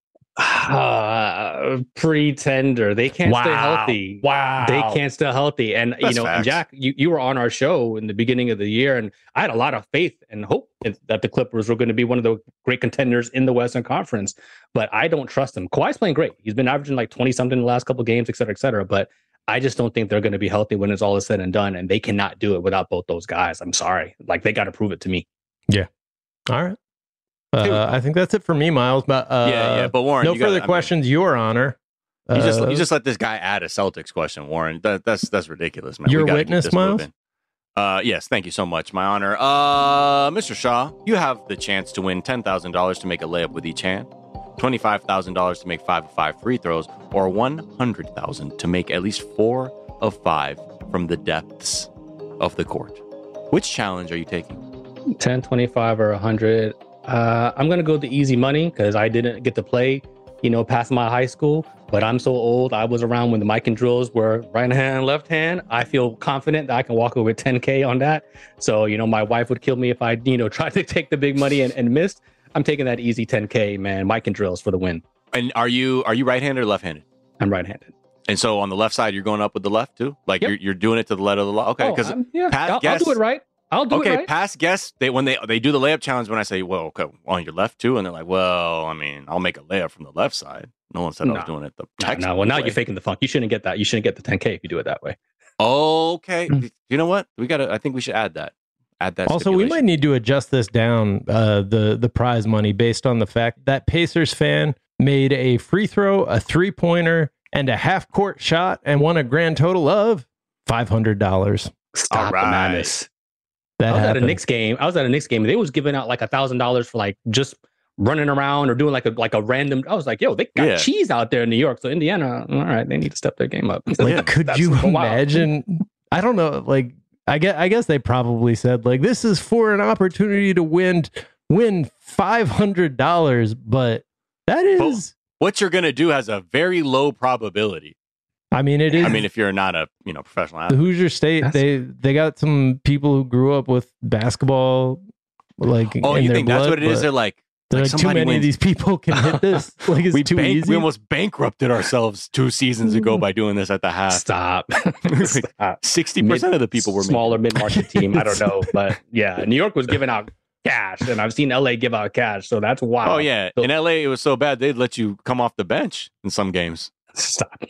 Pretender. They can't stay healthy. Wow. They can't stay healthy. And, That's facts. Jack, you were on our show in the beginning of the year, and I had a lot of faith and hope that the Clippers were going to be one of the great contenders in the Western Conference. But I don't trust them. Kawhi's playing great. He's been averaging like 20-something in the last couple of games, et cetera, et cetera. But I just don't think they're going to be healthy when it's all is said and done. And they cannot do it without both those guys. I'm sorry. Like, they got to prove it to me. Yeah. All right. I think that's it for me, Miles. But but Warren, no further questions, Your Honor. You just let this guy add a Celtics question, Warren. That's ridiculous, man. Your witness, Miles. Yes, thank you so much, my honor. Mr. Shaw, you have the chance to win $10,000 to make a layup with each hand, $25,000 to make 5 of 5 free throws, or $100,000 to make at least 4 of 5 from the depths of the court. Which challenge are you taking? 10, 25, or 100. I'm going to go the easy money because I didn't get to play, past my high school, but I'm so old. I was around when the mic and drills were right hand, left hand. I feel confident that I can walk away with 10K on that. So, my wife would kill me if I, tried to take the big money and missed. I'm taking that easy 10K, man. Mic and drills for the win. And are you right-handed or left-handed? I'm right-handed. And so on the left side, you're going up with the left too? Like you're doing it to the letter of the law? Okay, because I'll do it right. I'll do it right. Past guests, when they do the layup challenge, when I say, well, okay, on your left too, and they're like, well, I mean, I'll make a layup from the left side. No one said I was doing it the textbook Well, now way. you're faking the funk. You shouldn't get that. You shouldn't get the 10K if you do it that way. Okay. You know what? I think we should add that. Also, we might need to adjust this down, the prize money, based on the fact that Pacers fan made a free throw, a 3-pointer, and a half-court shot and won a grand total of $500. Stop the madness. I was at a Knicks game. They was giving out like $1,000 for like just running around or doing like a random. I was like, yo, they got cheese out there in New York. So Indiana, all right, they need to step their game up. Like, could you imagine? I don't know. Like, I guess they probably said like, this is for an opportunity to win $500, but that is what you're gonna do has a very low probability. I mean, it is. I mean, if you're not a professional athlete. The Hoosier State, they got some people who grew up with basketball, like. Oh, you think that's what it is? They're like too many of these people can hit this. Like, it's too easy. We almost bankrupted ourselves 2 seasons ago by doing this at the half. Stop. 60% of the people were smaller mid-market team. I don't know, but yeah, New York was giving out cash, and I've seen LA give out cash, so that's wild. Oh yeah, in LA it was so bad they'd let you come off the bench in some games. Stop.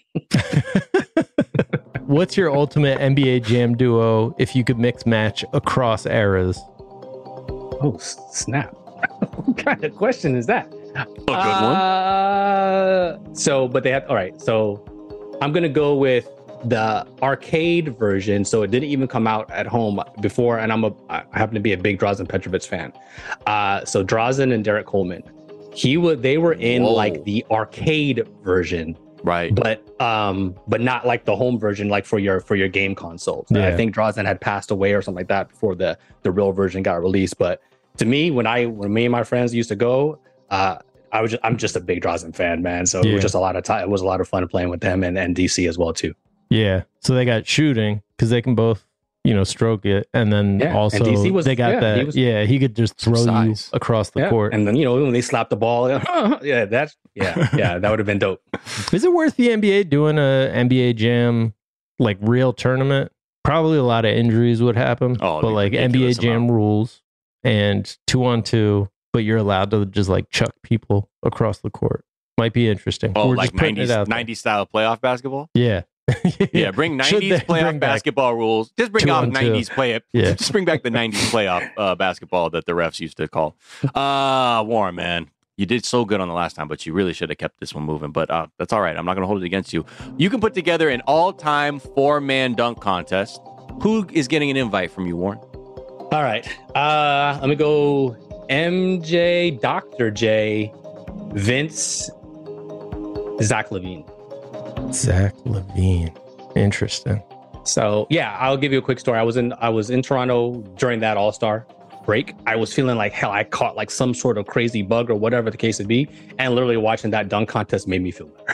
What's your ultimate NBA Jam duo if you could mix match across eras? Oh, snap. What kind of question is that? A good one. But they have, all right. So I'm going to go with the arcade version. So it didn't even come out at home before. And I happen to be a big Drazen Petrovic fan. So Drazen and Derek Coleman, they were in like the arcade version. Right. But not like the home version, like for your game consoles. Yeah. I think Drazen had passed away or something like that before the real version got released. But to me, when me and my friends used to go, I'm just a big Drazen fan, man. So it was just a lot of time. It was a lot of fun playing with them and DC as well too. Yeah. So they got shooting because they can both, stroke it, and then also and DC was, they got that. He could just throw you across the court, and then when they slap the ball, that would have been dope. Is it worth the NBA doing a NBA Jam like real tournament? Probably a lot of injuries would happen, but like NBA Jam rules and 2-on-2, but you're allowed to just like chuck people across the court. Might be interesting. Oh, like 90s style playoff basketball? Yeah. Yeah, bring 90s playoff basketball rules. Just bring out 90s play. Yeah. Just bring back the 90s playoff basketball that the refs used to call. Warren, man, you did so good on the last time, but you really should have kept this one moving. But that's all right. I'm not going to hold it against you. You can put together an all-time 4-man dunk contest. Who is getting an invite from you, Warren? All right. Let me go MJ, Dr. J, Vince, Zach LaVine. Zach LaVine. Interesting. So yeah, I'll give you a quick story. I was in Toronto during that All-Star break. I was feeling like hell. I caught like some sort of crazy bug or whatever the case would be, and literally watching that dunk contest made me feel better.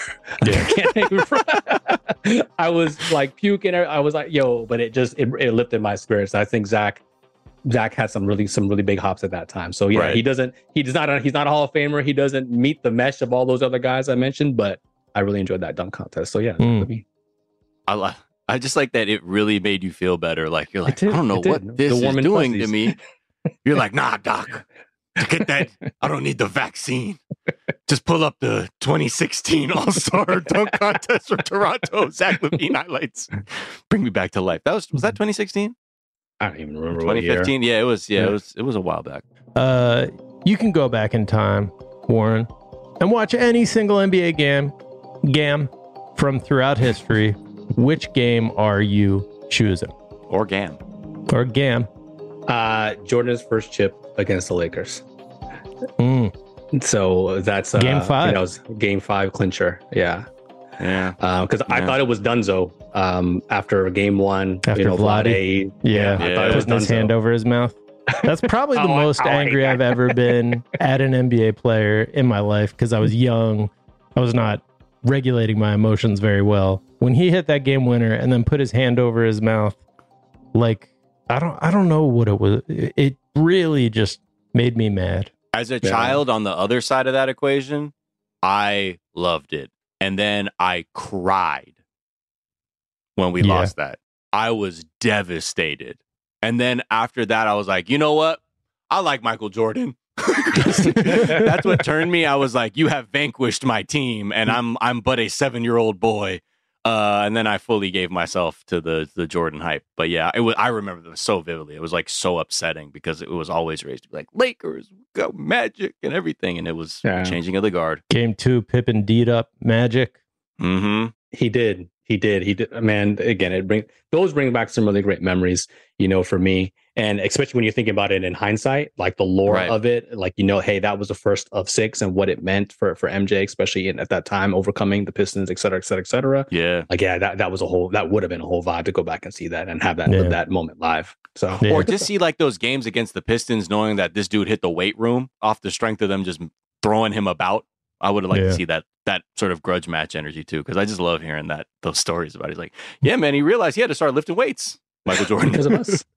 Yeah. I was like puking. I was like, yo, but it lifted my spirits. I think Zach had some really big hops at that time. So yeah, right. He's not a Hall of Famer. He doesn't meet the mesh of all those other guys I mentioned, but I really enjoyed that dunk contest. So yeah, I just like that it really made you feel better. Like you're like, I don't know what this is doing to me. You're like, nah, doc, to get that, I don't need the vaccine. Just pull up the 2016 All-Star dunk contest from Toronto. Zach LaVine highlights. Bring me back to life. Was that 2016? I don't even remember. 2015. Yeah, it was. Yeah, it was a while back. You can go back in time, Warren, and watch any single NBA game from throughout history. Which game are you choosing? Or GAM. Jordan's first chip against the Lakers. So that's Game 5. Game 5 clincher. Yeah. Because I thought it was Dunzo after Game 1. After Vlade. I thought it was his hand over his mouth. That's probably the most angry I've ever been at an NBA player in my life because I was young. I was not regulating my emotions very well. When he hit that game winner and then put his hand over his mouth, like I don't know what it was. It really just made me mad. As a child on the other side of that equation, I loved it. And then I cried when we lost that. I was devastated. And then after that, I was like, you know what? I like Michael Jordan. That's what turned me. I was like, you have vanquished my team, and I'm but a 7-year-old boy. And then I fully gave myself to the Jordan hype. But yeah, I remember this so vividly. It was like so upsetting because it was always raised to be like Lakers, go Magic, and everything, and it was changing of the guard. Game 2, Pippen D'd up Magic. Mm-hmm. He did. Man, again, those bring back some really great memories, for me. And especially when you're thinking about it in hindsight, like the lore of it, like, hey, that was the first of 6 and what it meant for MJ, especially at that time, overcoming the Pistons, et cetera, et cetera, et cetera. Yeah. Like, that would have been a whole vibe to go back and see that and have that, live that moment live. So, or just see like those games against the Pistons, knowing that this dude hit the weight room off the strength of them just throwing him about. I would have liked to see that sort of grudge match energy too, because I just love hearing those stories about it. He's like, yeah, man, he realized he had to start lifting weights. Michael Jordan. Because of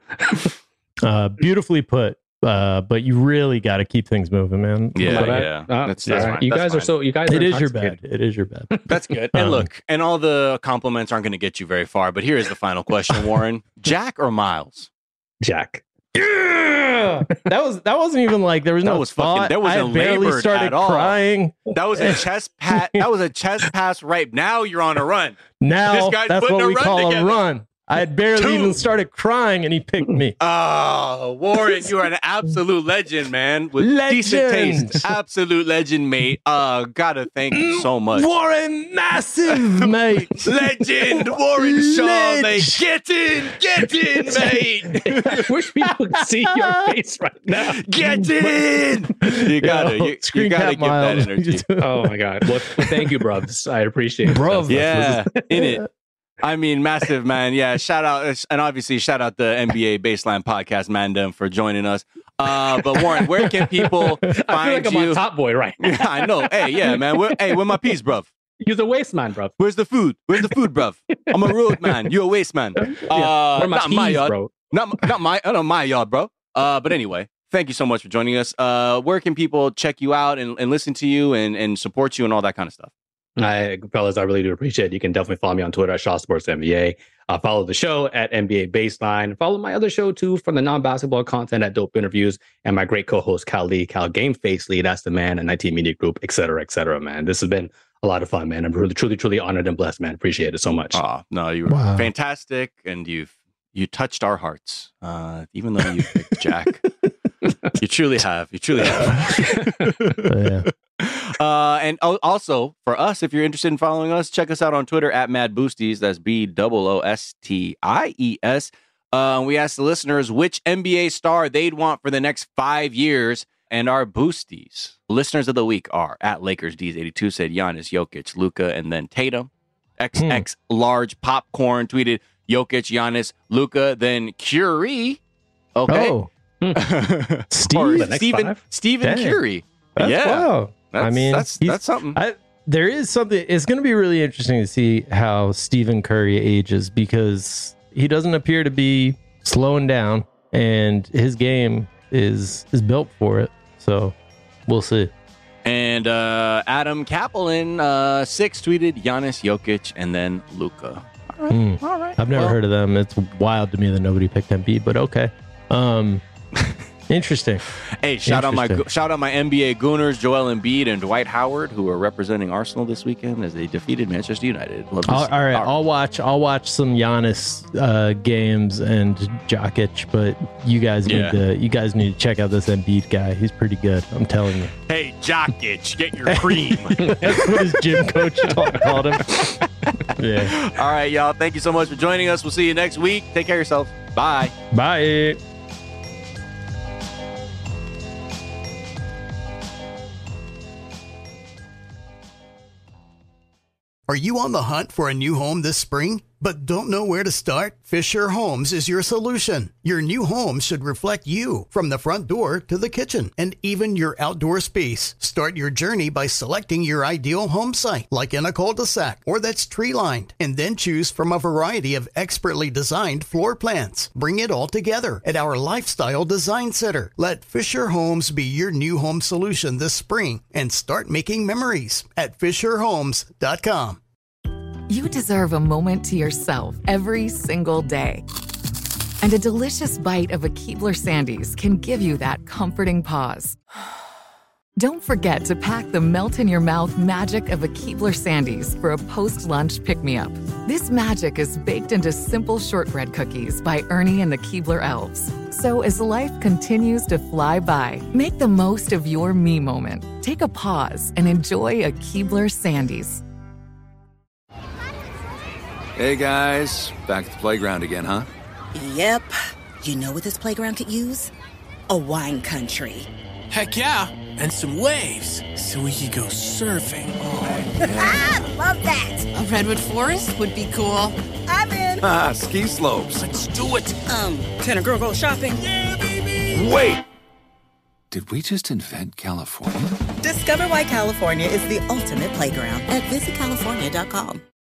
us. Beautifully put. But you really got to keep things moving, man. Yeah. That's right. You guys are It is your bad. It is your bad. That's good. And look, and all the compliments aren't going to get you very far. But here is the final question, Warren: Jack or Miles? Jack. Yeah, that wasn't even like there was no thought. There was I barely started crying. That was a chest pat. That was a chest pass. Right now, you're on a run. Now this guy's that's what we call together. A run. I had barely even started crying, and he picked me. Oh, Warren, you are an absolute legend, man. With decent taste. Absolute legend, mate. Gotta thank you so much. Warren, massive, mate. Legend, Warren Shaw, mate. Get in, mate. I wish people could see your face right now. Get in. You gotta give that energy. Oh, my God. Well, thank you, bruvs. I appreciate it. Bruv. Yeah, in it. I mean, massive, man. Yeah, shout out, and obviously shout out the NBA Baseline Podcast, Mandem, for joining us. But Warren, where can people find you? I feel like I'm on Top Boy right now. Yeah, I know. Hey, yeah, man. Where my piece, bruv? You're a waste man, bruv. Where's the food? Bruv? I'm a road man. You a waste man. Where my not my keys, yard, bro? Not my yard, bro. But anyway, thank you so much for joining us. Where can people check you out and listen to you and support you and all that kind of stuff? Fellas, I really do appreciate it. You can definitely follow me on Twitter at Shaw Sports NBA. Follow the show at NBA Baseline. Follow my other show too from the non-basketball content at Dope Interviews, and my great co-host Cal Lee, Cal Game Face Lee. That's the man at 19 Media Group, et cetera, man. This has been a lot of fun, man. I'm really, truly honored and blessed, man. Appreciate it so much. Oh, no, you were fantastic, and you touched our hearts, even though you picked Jack. You truly have. Yeah. And also for us, if you're interested in following us, check us out on Twitter at Mad Boosties. That's BOOSTIES. We asked the listeners which NBA star they'd want for the next 5 years, and our Boosties listeners of the week are at LakersDs82 said Giannis, Jokic, Luka, and then Tatum. XX Large Popcorn tweeted Jokic, Giannis, Luka, then Curry. Okay. Oh. Stephen Curry. Wow. That's something. There is something. It's going to be really interesting to see how Stephen Curry ages, because he doesn't appear to be slowing down, and his game is built for it. So we'll see. And Adam Kaplan 6 tweeted Giannis, Jokic, and then Luka. All right. I've never heard of them. It's wild to me that nobody picked Embiid, but okay. Interesting. Hey, shout out my NBA Gooners, Joel Embiid and Dwight Howard, who are representing Arsenal this weekend as they defeated Manchester United. All right, I'll watch some Giannis games and Jokic, but you guys need to check out this Embiid guy. He's pretty good. I'm telling you. Hey, Jokic, get your cream. That's what his gym coach called him. Yeah. All right, y'all. Thank you so much for joining us. We'll see you next week. Take care of yourselves. Bye. Bye. Are you on the hunt for a new home this spring, but don't know where to start? Fisher Homes is your solution. Your new home should reflect you, from the front door to the kitchen and even your outdoor space. Start your journey by selecting your ideal home site, like in a cul-de-sac or that's tree-lined, and then choose from a variety of expertly designed floor plans. Bring it all together at our Lifestyle Design Center. Let Fisher Homes be your new home solution this spring and start making memories at FisherHomes.com. You deserve a moment to yourself every single day. And a delicious bite of a Keebler Sandies can give you that comforting pause. Don't forget to pack the melt-in-your-mouth magic of a Keebler Sandies for a post-lunch pick-me-up. This magic is baked into simple shortbread cookies by Ernie and the Keebler Elves. So as life continues to fly by, make the most of your me moment. Take a pause and enjoy a Keebler Sandies. Hey guys, back at the playground again, huh? Yep. You know what this playground could use? A wine country. Heck yeah, and some waves so we could go surfing. Oh, yeah. Love that. A redwood forest would be cool. I'm in. Ski slopes. Let's do it. Can a girl go shopping? Yeah, baby. Wait. Did we just invent California? Discover why California is the ultimate playground at visitcalifornia.com.